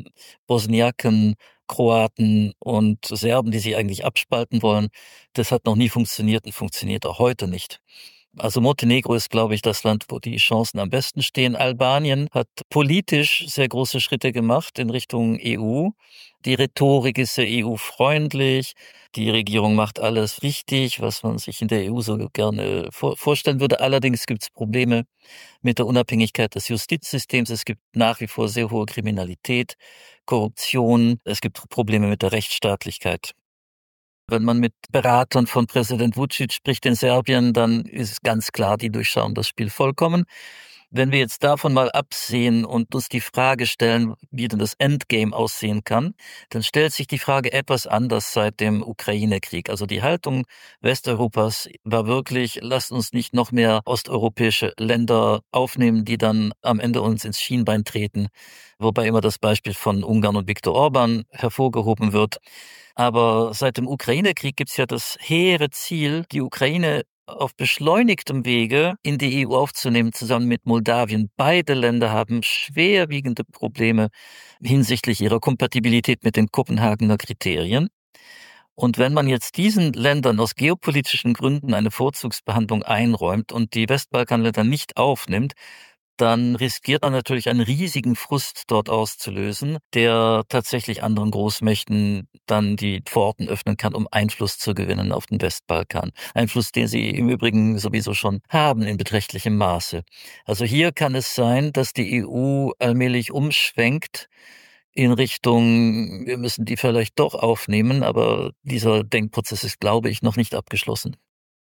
Bosniaken, Kroaten und Serben, die sich eigentlich abspalten wollen, das hat noch nie funktioniert und funktioniert auch heute nicht. Also Montenegro ist, glaube ich, das Land, wo die Chancen am besten stehen. Albanien hat politisch sehr große Schritte gemacht in Richtung EU. Die Rhetorik ist sehr EU-freundlich. Die Regierung macht alles richtig, was man sich in der EU so gerne vorstellen würde. Allerdings gibt es Probleme mit der Unabhängigkeit des Justizsystems. Es gibt nach wie vor sehr hohe Kriminalität, Korruption. Es gibt Probleme mit der Rechtsstaatlichkeit. Wenn man mit Beratern von Präsident Vučić spricht in Serbien, dann ist es ganz klar, die durchschauen das Spiel vollkommen. Wenn wir jetzt davon mal absehen und uns die Frage stellen, wie denn das Endgame aussehen kann, dann stellt sich die Frage etwas anders seit dem Ukraine-Krieg. Also die Haltung Westeuropas war wirklich, lasst uns nicht noch mehr osteuropäische Länder aufnehmen, die dann am Ende uns ins Schienbein treten. Wobei immer das Beispiel von Ungarn und Viktor Orban hervorgehoben wird. Aber seit dem Ukraine-Krieg gibt es ja das hehre Ziel, die Ukraine auf beschleunigtem Wege in die EU aufzunehmen, zusammen mit Moldawien. Beide Länder haben schwerwiegende Probleme hinsichtlich ihrer Kompatibilität mit den Kopenhagener Kriterien. Und wenn man jetzt diesen Ländern aus geopolitischen Gründen eine Vorzugsbehandlung einräumt und die Westbalkanländer nicht aufnimmt, dann riskiert man natürlich einen riesigen Frust dort auszulösen, der tatsächlich anderen Großmächten dann die Pforten öffnen kann, um Einfluss zu gewinnen auf den Westbalkan. Einfluss, den sie im Übrigen sowieso schon haben in beträchtlichem Maße. Also hier kann es sein, dass die EU allmählich umschwenkt in Richtung, wir müssen die vielleicht doch aufnehmen, aber dieser Denkprozess ist, glaube ich, noch nicht abgeschlossen.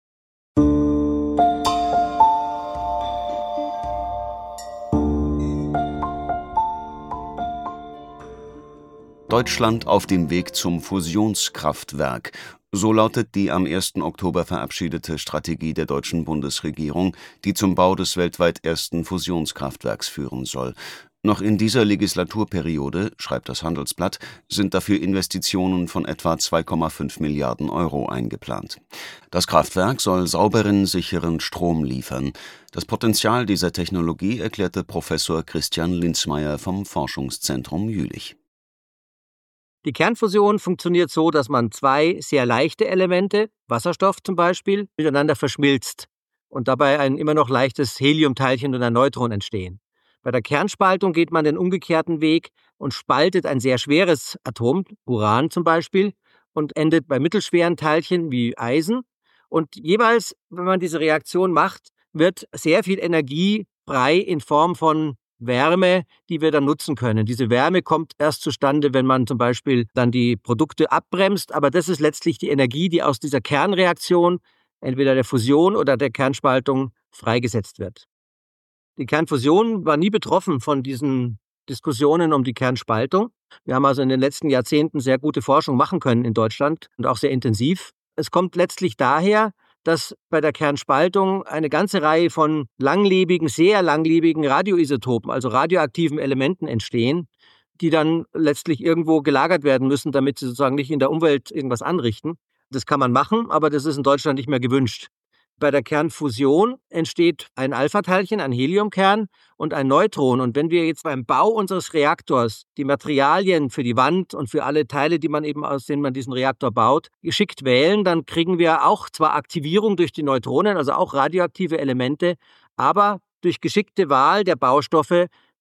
Deutschland auf dem Weg zum Fusionskraftwerk. So lautet die am 1. Oktober verabschiedete Strategie der deutschen Bundesregierung, die zum Bau des weltweit ersten Fusionskraftwerks führen soll. Noch in dieser Legislaturperiode, schreibt das Handelsblatt, sind dafür Investitionen von etwa 2,5 Milliarden Euro eingeplant. Das Kraftwerk soll sauberen, sicheren Strom liefern. Das Potenzial dieser Technologie erklärte Professor Christian Linzmeier vom Forschungszentrum Jülich. Die Kernfusion funktioniert so, dass man zwei sehr leichte Elemente, Wasserstoff zum Beispiel, miteinander verschmilzt und dabei ein immer noch leichtes Heliumteilchen und ein Neutron entstehen. Bei der Kernspaltung geht man den umgekehrten Weg und spaltet ein sehr schweres Atom, Uran zum Beispiel, und endet bei mittelschweren Teilchen wie Eisen. Und jeweils, wenn man diese Reaktion macht, wird sehr viel Energie frei in Form von Wärme, die wir dann nutzen können. Diese Wärme kommt erst zustande, wenn man zum Beispiel dann die Produkte abbremst, aber das ist letztlich die Energie, die aus dieser Kernreaktion, entweder der Fusion oder der Kernspaltung, freigesetzt wird. Die Kernfusion war nie betroffen von diesen Diskussionen um die Kernspaltung. Wir haben also in den letzten Jahrzehnten sehr gute Forschung machen können in Deutschland und auch sehr intensiv. Es kommt letztlich daher, dass bei der Kernspaltung eine ganze Reihe von langlebigen, sehr langlebigen Radioisotopen, also radioaktiven Elementen entstehen, die dann letztlich irgendwo gelagert werden müssen, damit sie sozusagen nicht in der Umwelt irgendwas anrichten. Das kann man machen, aber das ist in Deutschland nicht mehr gewünscht. Bei der Kernfusion entsteht ein Alpha-Teilchen, ein Heliumkern und ein Neutron. Und wenn wir jetzt beim Bau unseres Reaktors die Materialien für die Wand und für alle Teile, aus denen man diesen Reaktor baut, geschickt wählen, dann kriegen wir auch zwar Aktivierung durch die Neutronen, also auch radioaktive Elemente, aber durch geschickte Wahl der Baustoffe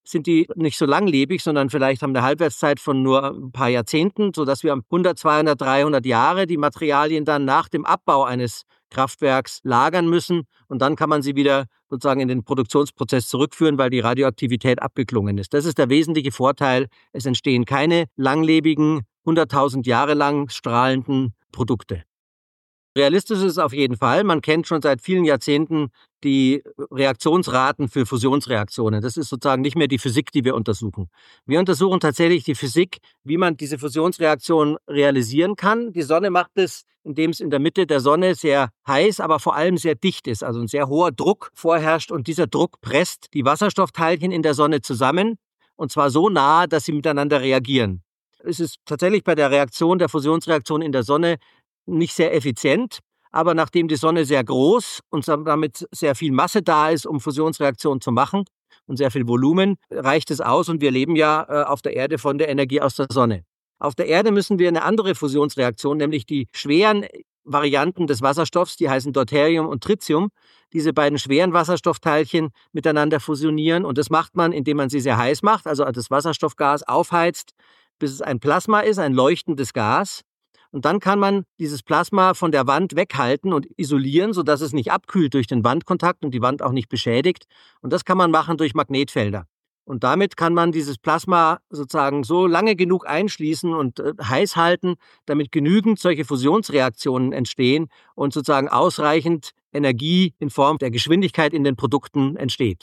sind die nicht so langlebig, sondern vielleicht haben eine Halbwertszeit von nur ein paar Jahrzehnten, sodass wir 100, 200, 300 Jahre die Materialien dann nach dem Abbau eines Kraftwerks lagern müssen. Und dann kann man sie wieder sozusagen in den Produktionsprozess zurückführen, weil die Radioaktivität abgeklungen ist. Das ist der wesentliche Vorteil. Es entstehen keine langlebigen, 100.000 Jahre lang strahlenden Produkte. Realistisch ist es auf jeden Fall. Man kennt schon seit vielen Jahrzehnten die Reaktionsraten für Fusionsreaktionen. Das ist sozusagen nicht mehr die Physik, die wir untersuchen. Wir untersuchen tatsächlich die Physik, wie man diese Fusionsreaktion realisieren kann. Die Sonne macht es, indem es in der Mitte der Sonne sehr heiß, aber vor allem sehr dicht ist, also ein sehr hoher Druck vorherrscht. Und dieser Druck presst die Wasserstoffteilchen in der Sonne zusammen, und zwar so nah, dass sie miteinander reagieren. Es ist tatsächlich bei der Reaktion, der Fusionsreaktion in der Sonne nicht sehr effizient, aber nachdem die Sonne sehr groß und damit sehr viel Masse da ist, um Fusionsreaktionen zu machen und sehr viel Volumen, reicht es aus, und wir leben ja auf der Erde von der Energie aus der Sonne. Auf der Erde müssen wir eine andere Fusionsreaktion, nämlich die schweren Varianten des Wasserstoffs, die heißen Deuterium und Tritium, diese beiden schweren Wasserstoffteilchen miteinander fusionieren, und das macht man, indem man sie sehr heiß macht, also das Wasserstoffgas aufheizt, bis es ein Plasma ist, ein leuchtendes Gas. Und dann kann man dieses Plasma von der Wand weghalten und isolieren, sodass es nicht abkühlt durch den Wandkontakt und die Wand auch nicht beschädigt. Und das kann man machen durch Magnetfelder. Und damit kann man dieses Plasma sozusagen so lange genug einschließen und heiß halten, damit genügend solche Fusionsreaktionen entstehen und sozusagen ausreichend Energie in Form der Geschwindigkeit in den Produkten entsteht.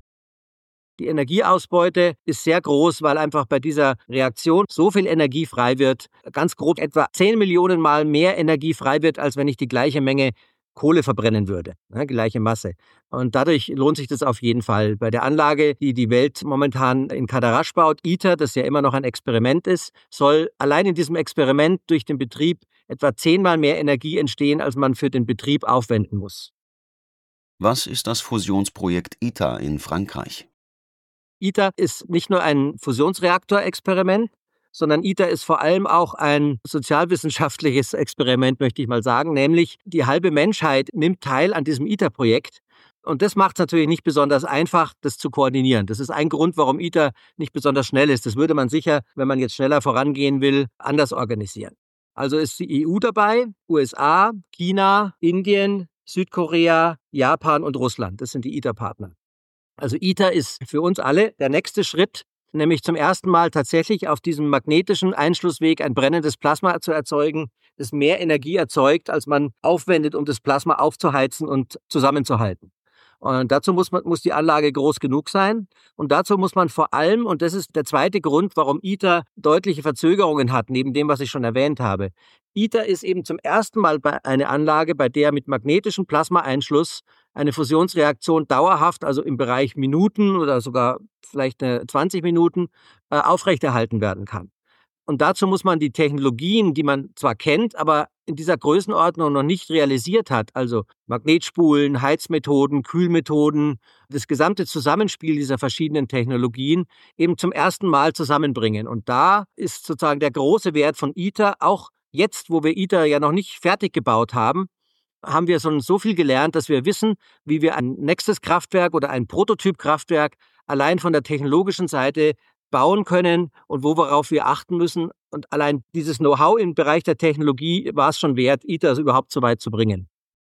Die Energieausbeute ist sehr groß, weil einfach bei dieser Reaktion so viel Energie frei wird, ganz grob etwa 10 Millionen Mal mehr Energie frei wird, als wenn ich die gleiche Menge Kohle verbrennen würde, gleiche Masse. Und dadurch lohnt sich das auf jeden Fall. Bei der Anlage, die die Welt momentan in Cadarache baut, ITER, das ja immer noch ein Experiment ist, soll allein in diesem Experiment durch den Betrieb etwa 10-mal mehr Energie entstehen, als man für den Betrieb aufwenden muss. Was ist das Fusionsprojekt ITER in Frankreich? ITER ist nicht nur ein Fusionsreaktorexperiment, sondern ITER ist vor allem auch ein sozialwissenschaftliches Experiment, möchte ich mal sagen, nämlich die halbe Menschheit nimmt teil an diesem ITER-Projekt. Und das macht es natürlich nicht besonders einfach, das zu koordinieren. Das ist ein Grund, warum ITER nicht besonders schnell ist. Das würde man sicher, wenn man jetzt schneller vorangehen will, anders organisieren. Also ist die EU dabei, USA, China, Indien, Südkorea, Japan und Russland. Das sind die ITER-Partner. Also ITER ist für uns alle der nächste Schritt, nämlich zum ersten Mal tatsächlich auf diesem magnetischen Einschlussweg ein brennendes Plasma zu erzeugen, das mehr Energie erzeugt, als man aufwendet, um das Plasma aufzuheizen und zusammenzuhalten. Und dazu muss die Anlage groß genug sein. Und dazu muss man vor allem, und das ist der zweite Grund, warum ITER deutliche Verzögerungen hat, neben dem, was ich schon erwähnt habe. ITER ist eben zum ersten Mal eine Anlage, bei der mit magnetischem Plasmaeinschluss eine Fusionsreaktion dauerhaft, also im Bereich Minuten oder sogar vielleicht 20 Minuten, aufrechterhalten werden kann. Und dazu muss man die Technologien, die man zwar kennt, aber in dieser Größenordnung noch nicht realisiert hat, also Magnetspulen, Heizmethoden, Kühlmethoden, das gesamte Zusammenspiel dieser verschiedenen Technologien eben zum ersten Mal zusammenbringen. Und da ist sozusagen der große Wert von ITER, auch jetzt, wo wir ITER ja noch nicht fertig gebaut haben, haben wir schon so viel gelernt, dass wir wissen, wie wir ein nächstes Kraftwerk oder ein Prototypkraftwerk allein von der technologischen Seite bauen können und worauf wir achten müssen. Und allein dieses Know-how im Bereich der Technologie war es schon wert, ITER überhaupt so weit zu bringen.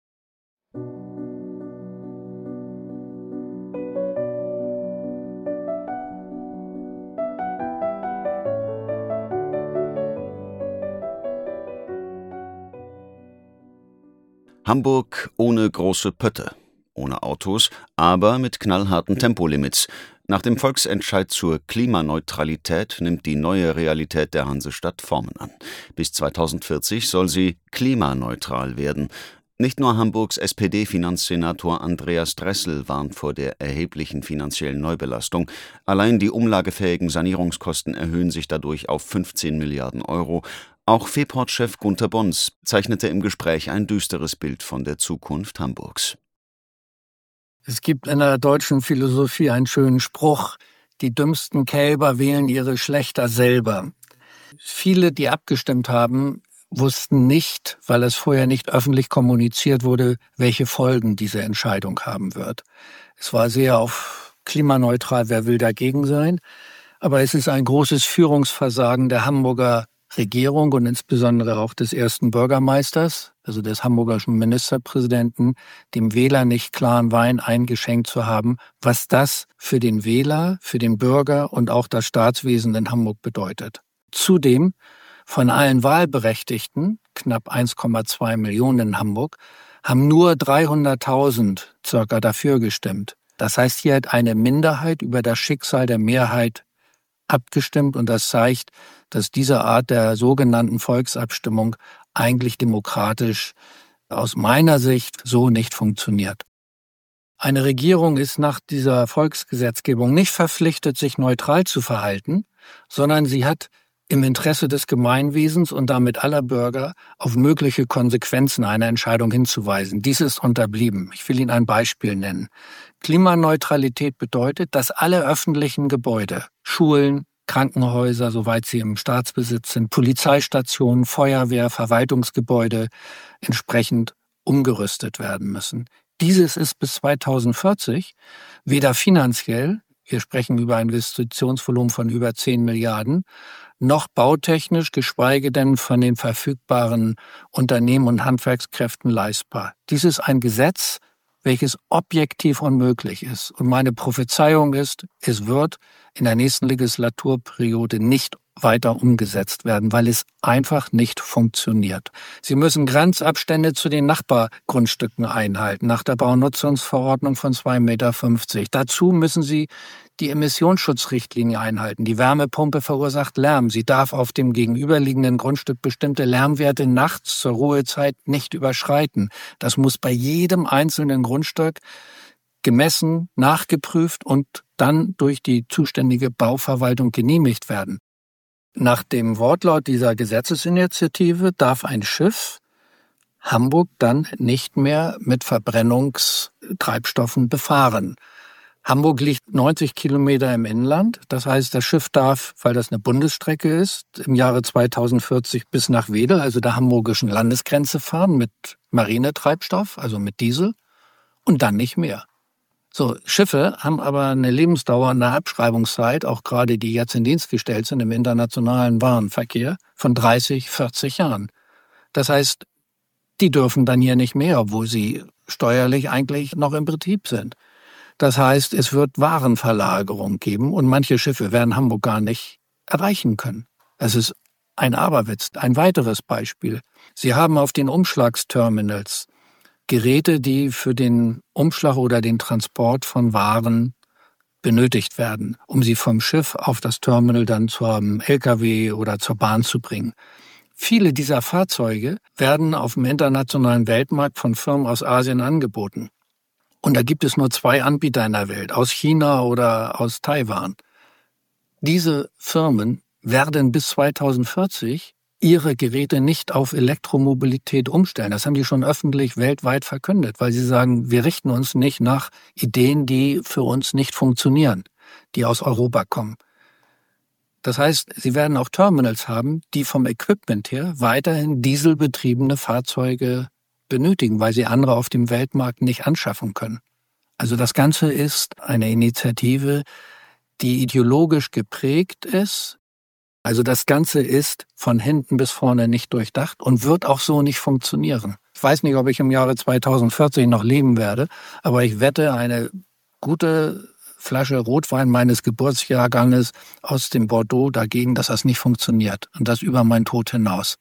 Hamburg ohne große Pötte, ohne Autos, aber mit knallharten Tempolimits. Nach dem Volksentscheid zur Klimaneutralität nimmt die neue Realität der Hansestadt Formen an. Bis 2040 soll sie klimaneutral werden. Nicht nur Hamburgs SPD-Finanzsenator Andreas Dressel warnt vor der erheblichen finanziellen Neubelastung. Allein die umlagefähigen Sanierungskosten erhöhen sich dadurch auf 15 Milliarden Euro. Auch Feport-Chef Gunter Bons zeichnete im Gespräch ein düsteres Bild von der Zukunft Hamburgs. Es gibt in der deutschen Philosophie einen schönen Spruch: Die dümmsten Kälber wählen ihre Schlächter selber. Viele, die abgestimmt haben, wussten nicht, weil es vorher nicht öffentlich kommuniziert wurde, welche Folgen diese Entscheidung haben wird. Es war sehr auf klimaneutral, wer will dagegen sein. Aber es ist ein großes Führungsversagen der Hamburger Regierung und insbesondere auch des ersten Bürgermeisters, also des hamburgischen Ministerpräsidenten, dem Wähler nicht klaren Wein eingeschenkt zu haben, was das für den Wähler, für den Bürger und auch das Staatswesen in Hamburg bedeutet. Zudem von allen Wahlberechtigten, knapp 1,2 Millionen in Hamburg, haben nur 300.000 circa dafür gestimmt. Das heißt, hier hat eine Minderheit über das Schicksal der Mehrheit abgestimmt und das zeigt, dass diese Art der sogenannten Volksabstimmung eigentlich demokratisch aus meiner Sicht so nicht funktioniert. Eine Regierung ist nach dieser Volksgesetzgebung nicht verpflichtet, sich neutral zu verhalten, sondern sie hat im Interesse des Gemeinwesens und damit aller Bürger auf mögliche Konsequenzen einer Entscheidung hinzuweisen. Dies ist unterblieben. Ich will Ihnen ein Beispiel nennen. Klimaneutralität bedeutet, dass alle öffentlichen Gebäude, Schulen, Krankenhäuser, soweit sie im Staatsbesitz sind, Polizeistationen, Feuerwehr, Verwaltungsgebäude entsprechend umgerüstet werden müssen. Dieses ist bis 2040 weder finanziell, wir sprechen über ein Investitionsvolumen von über 10 Milliarden, noch bautechnisch, geschweige denn von den verfügbaren Unternehmen und Handwerkskräften leistbar. Dies ist ein Gesetz, welches objektiv unmöglich ist. Und meine Prophezeiung ist, es wird in der nächsten Legislaturperiode nicht weiter umgesetzt werden, weil es einfach nicht funktioniert. Sie müssen Grenzabstände zu den Nachbargrundstücken einhalten, nach der Baunutzungsverordnung von 2,50 Meter. Dazu müssen Sie die Emissionsschutzrichtlinie einhalten. Die Wärmepumpe verursacht Lärm. Sie darf auf dem gegenüberliegenden Grundstück bestimmte Lärmwerte nachts zur Ruhezeit nicht überschreiten. Das muss bei jedem einzelnen Grundstück gemessen, nachgeprüft und dann durch die zuständige Bauverwaltung genehmigt werden. Nach dem Wortlaut dieser Gesetzesinitiative darf ein Schiff Hamburg dann nicht mehr mit Verbrennungstreibstoffen befahren. Hamburg liegt 90 Kilometer im Inland. Das heißt, das Schiff darf, weil das eine Bundesstrecke ist, im Jahre 2040 bis nach Wedel, also der hamburgischen Landesgrenze fahren mit Marinetreibstoff, also mit Diesel, und dann nicht mehr. So, Schiffe haben aber eine Lebensdauer, eine Abschreibungszeit, auch gerade die jetzt in Dienst gestellt sind im internationalen Warenverkehr, von 30, 40 Jahren. Das heißt, die dürfen dann hier nicht mehr, obwohl sie steuerlich eigentlich noch im Betrieb sind. Das heißt, es wird Warenverlagerung geben und manche Schiffe werden Hamburg gar nicht erreichen können. Es ist ein Aberwitz. Ein weiteres Beispiel. Sie haben auf den Umschlagsterminals Geräte, die für den Umschlag oder den Transport von Waren benötigt werden, um sie vom Schiff auf das Terminal dann zum LKW oder zur Bahn zu bringen. Viele dieser Fahrzeuge werden auf dem internationalen Weltmarkt von Firmen aus Asien angeboten. Und da gibt es nur 2 Anbieter in der Welt, aus China oder aus Taiwan. Diese Firmen werden bis 2040 ihre Geräte nicht auf Elektromobilität umstellen. Das haben die schon öffentlich weltweit verkündet, weil sie sagen, wir richten uns nicht nach Ideen, die für uns nicht funktionieren, die aus Europa kommen. Das heißt, sie werden auch Terminals haben, die vom Equipment her weiterhin dieselbetriebene Fahrzeuge benötigen, weil sie andere auf dem Weltmarkt nicht anschaffen können. Also das Ganze ist eine Initiative, die ideologisch geprägt ist. Also das Ganze ist von hinten bis vorne nicht durchdacht und wird auch so nicht funktionieren. Ich weiß nicht, ob ich im Jahre 2040 noch leben werde, aber ich wette, eine gute Flasche Rotwein meines Geburtsjahrganges aus dem Bordeaux dagegen, dass das nicht funktioniert und das über meinen Tod hinaus.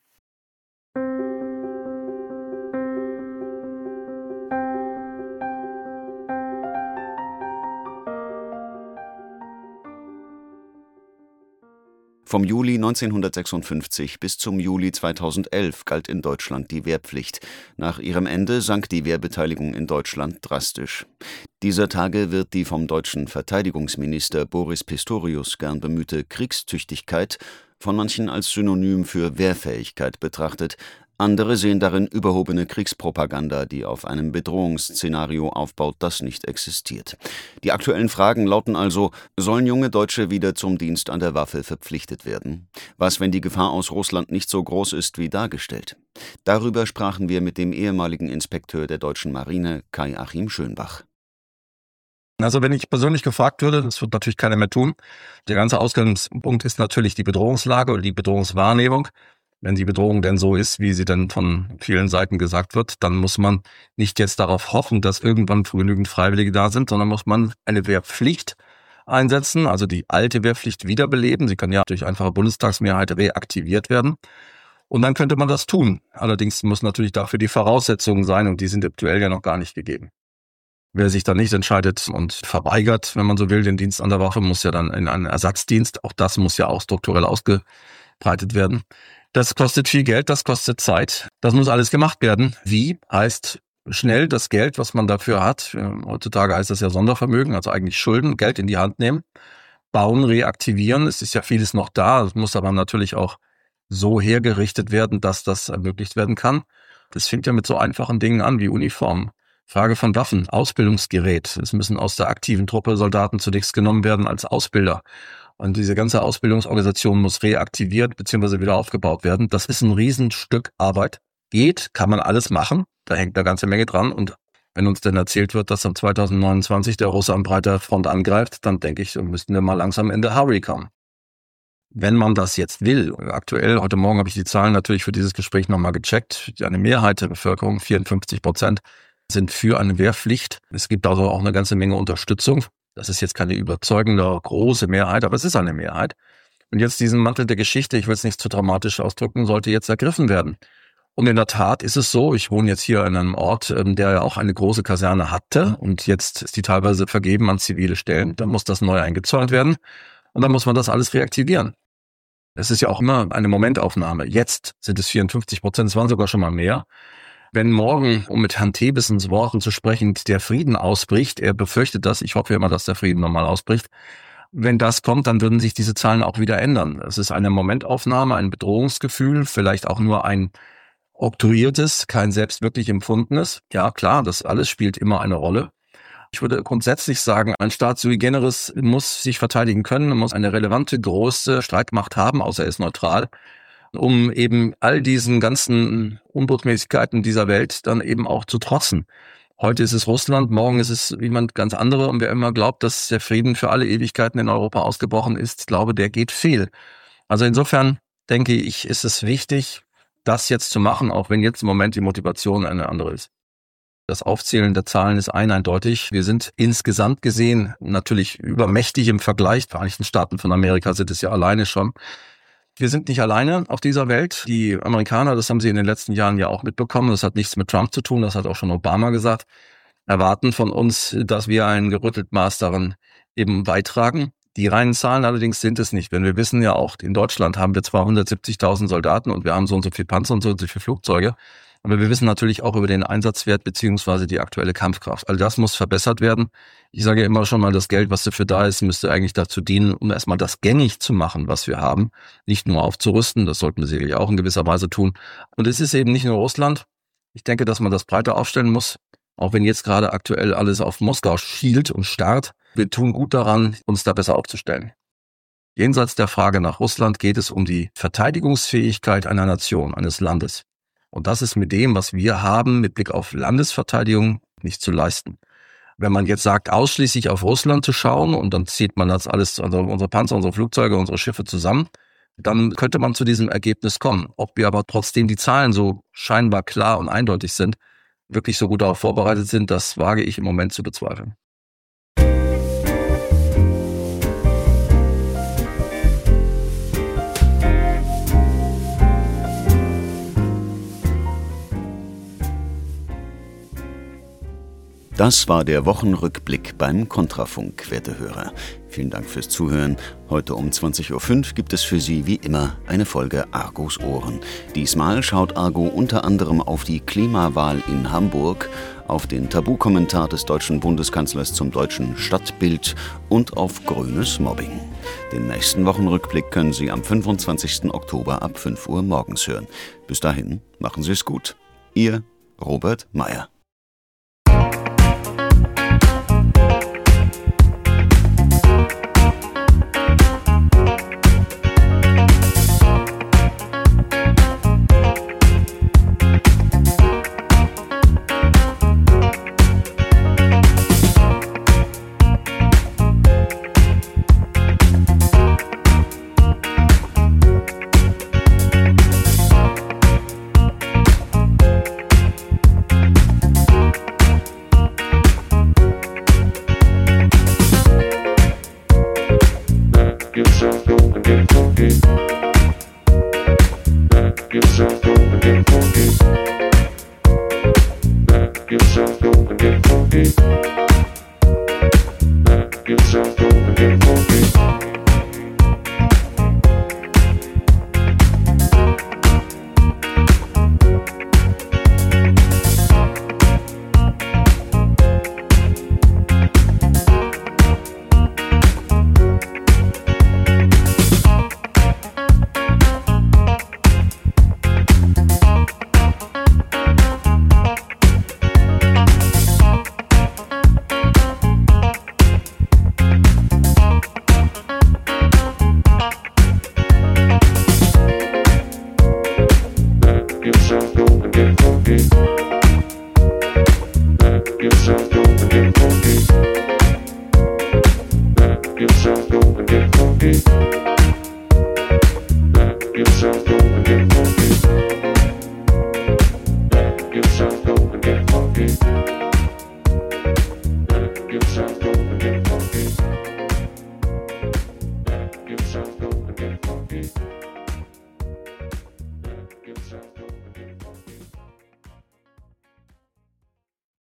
Vom Juli 1956 bis zum Juli 2011 galt in Deutschland die Wehrpflicht. Nach ihrem Ende sank die Wehrbeteiligung in Deutschland drastisch. Dieser Tage wird die vom deutschen Verteidigungsminister Boris Pistorius gern bemühte Kriegstüchtigkeit von manchen als Synonym für Wehrfähigkeit betrachtet. Andere sehen darin überhobene Kriegspropaganda, die auf einem Bedrohungsszenario aufbaut, das nicht existiert. Die aktuellen Fragen lauten also: Sollen junge Deutsche wieder zum Dienst an der Waffe verpflichtet werden? Was, wenn die Gefahr aus Russland nicht so groß ist wie dargestellt? Darüber sprachen wir mit dem ehemaligen Inspekteur der deutschen Marine, Kai-Achim Schönbach. Also wenn ich persönlich gefragt würde, das wird natürlich keiner mehr tun, der ganze Ausgangspunkt ist natürlich die Bedrohungslage oder die Bedrohungswahrnehmung. Wenn die Bedrohung denn so ist, wie sie dann von vielen Seiten gesagt wird, dann muss man nicht jetzt darauf hoffen, dass irgendwann genügend Freiwillige da sind, sondern muss man eine Wehrpflicht einsetzen, also die alte Wehrpflicht wiederbeleben. Sie kann ja durch einfache Bundestagsmehrheit reaktiviert werden. Und dann könnte man das tun. Allerdings muss natürlich dafür die Voraussetzungen sein und die sind aktuell ja noch gar nicht gegeben. Wer sich dann nicht entscheidet und verweigert, wenn man so will, den Dienst an der Waffe, muss ja dann in einen Ersatzdienst. Auch das muss ja auch strukturell ausgebreitet werden. Das kostet viel Geld, das kostet Zeit. Das muss alles gemacht werden. Wie? Heißt schnell das Geld, was man dafür hat. Heutzutage heißt das ja Sondervermögen, also eigentlich Schulden, Geld in die Hand nehmen, bauen, reaktivieren. Es ist ja vieles noch da. Es muss aber natürlich auch so hergerichtet werden, dass das ermöglicht werden kann. Das fängt ja mit so einfachen Dingen an wie Uniformen. Frage von Waffen, Ausbildungsgerät. Es müssen aus der aktiven Truppe Soldaten zunächst genommen werden als Ausbilder. Und diese ganze Ausbildungsorganisation muss reaktiviert bzw. wieder aufgebaut werden. Das ist ein Riesenstück Arbeit. Geht, kann man alles machen. Da hängt eine ganze Menge dran. Und wenn uns denn erzählt wird, dass am 2029 der Russe an breiter Front angreift, dann denke ich, müssten wir mal langsam in the hurry kommen. Wenn man das jetzt will, aktuell, heute Morgen habe ich die Zahlen natürlich für dieses Gespräch nochmal gecheckt, eine Mehrheit der Bevölkerung, 54%, sind für eine Wehrpflicht. Es gibt also auch eine ganze Menge Unterstützung. Das ist jetzt keine überzeugende, große Mehrheit, aber es ist eine Mehrheit. Und jetzt diesen Mantel der Geschichte, ich will es nicht zu dramatisch ausdrücken, sollte jetzt ergriffen werden. Und in der Tat ist es so, ich wohne jetzt hier in einem Ort, der ja auch eine große Kaserne hatte und jetzt ist die teilweise vergeben an zivile Stellen. Dann muss das neu eingezäunt werden und dann muss man das alles reaktivieren. Es ist ja auch immer eine Momentaufnahme. Jetzt sind es 54%, es waren sogar schon mal mehr. Wenn morgen, um mit Herrn Thebessens Worten zu sprechen, der Frieden ausbricht, er befürchtet das, ich hoffe immer, dass der Frieden nochmal ausbricht, wenn das kommt, dann würden sich diese Zahlen auch wieder ändern. Es ist eine Momentaufnahme, ein Bedrohungsgefühl, vielleicht auch nur ein oktroyiertes, kein selbst wirklich empfundenes. Ja klar, das alles spielt immer eine Rolle. Ich würde grundsätzlich sagen, ein Staat sui generis muss sich verteidigen können, muss eine relevante, große Streitmacht haben, außer er ist neutral, um eben all diesen ganzen Unbotmäßigkeiten dieser Welt dann eben auch zu trotzen. Heute ist es Russland, morgen ist es jemand ganz anderer und wer immer glaubt, dass der Frieden für alle Ewigkeiten in Europa ausgebrochen ist, ich glaube, der geht fehl. Also insofern denke ich, ist es wichtig, das jetzt zu machen, auch wenn jetzt im Moment die Motivation eine andere ist. Das Aufzählen der Zahlen ist eindeutig. Wir sind insgesamt gesehen natürlich übermächtig im Vergleich. Die Vereinigten Staaten von Amerika sind es ja alleine schon. Wir sind nicht alleine auf dieser Welt. Die Amerikaner, das haben sie in den letzten Jahren ja auch mitbekommen, das hat nichts mit Trump zu tun, das hat auch schon Obama gesagt, erwarten von uns, dass wir ein gerüttelt Maß daran eben beitragen. Die reinen Zahlen allerdings sind es nicht. Denn wir wissen ja auch, in Deutschland haben wir zwar 170.000 Soldaten und wir haben so und so viel Panzer und so viele Flugzeuge, aber wir wissen natürlich auch über den Einsatzwert beziehungsweise die aktuelle Kampfkraft. All das muss verbessert werden. Ich sage ja immer schon mal, das Geld, was dafür da ist, müsste eigentlich dazu dienen, um erstmal das gängig zu machen, was wir haben. Nicht nur aufzurüsten, das sollten wir sicherlich auch in gewisser Weise tun. Und es ist eben nicht nur Russland. Ich denke, dass man das breiter aufstellen muss, auch wenn jetzt gerade aktuell alles auf Moskau schielt und starrt. Wir tun gut daran, uns da besser aufzustellen. Jenseits der Frage nach Russland geht es um die Verteidigungsfähigkeit einer Nation, eines Landes. Und das ist mit dem, was wir haben, mit Blick auf Landesverteidigung nicht zu leisten. Wenn man jetzt sagt, ausschließlich auf Russland zu schauen und dann zieht man das alles, also unsere Panzer, unsere Flugzeuge, unsere Schiffe zusammen, dann könnte man zu diesem Ergebnis kommen. Ob wir aber trotzdem die Zahlen so scheinbar klar und eindeutig sind, wirklich so gut darauf vorbereitet sind, das wage ich im Moment zu bezweifeln. Das war der Wochenrückblick beim Kontrafunk, werte Hörer. Vielen Dank fürs Zuhören. Heute um 20.05 Uhr gibt es für Sie wie immer eine Folge Argos Ohren. Diesmal schaut Argo unter anderem auf die Klimawahl in Hamburg, auf den Tabukommentar des deutschen Bundeskanzlers zum deutschen Stadtbild und auf grünes Mobbing. Den nächsten Wochenrückblick können Sie am 25. Oktober ab 5 Uhr morgens hören. Bis dahin, machen Sie es gut. Ihr Robert Meyer. Yourself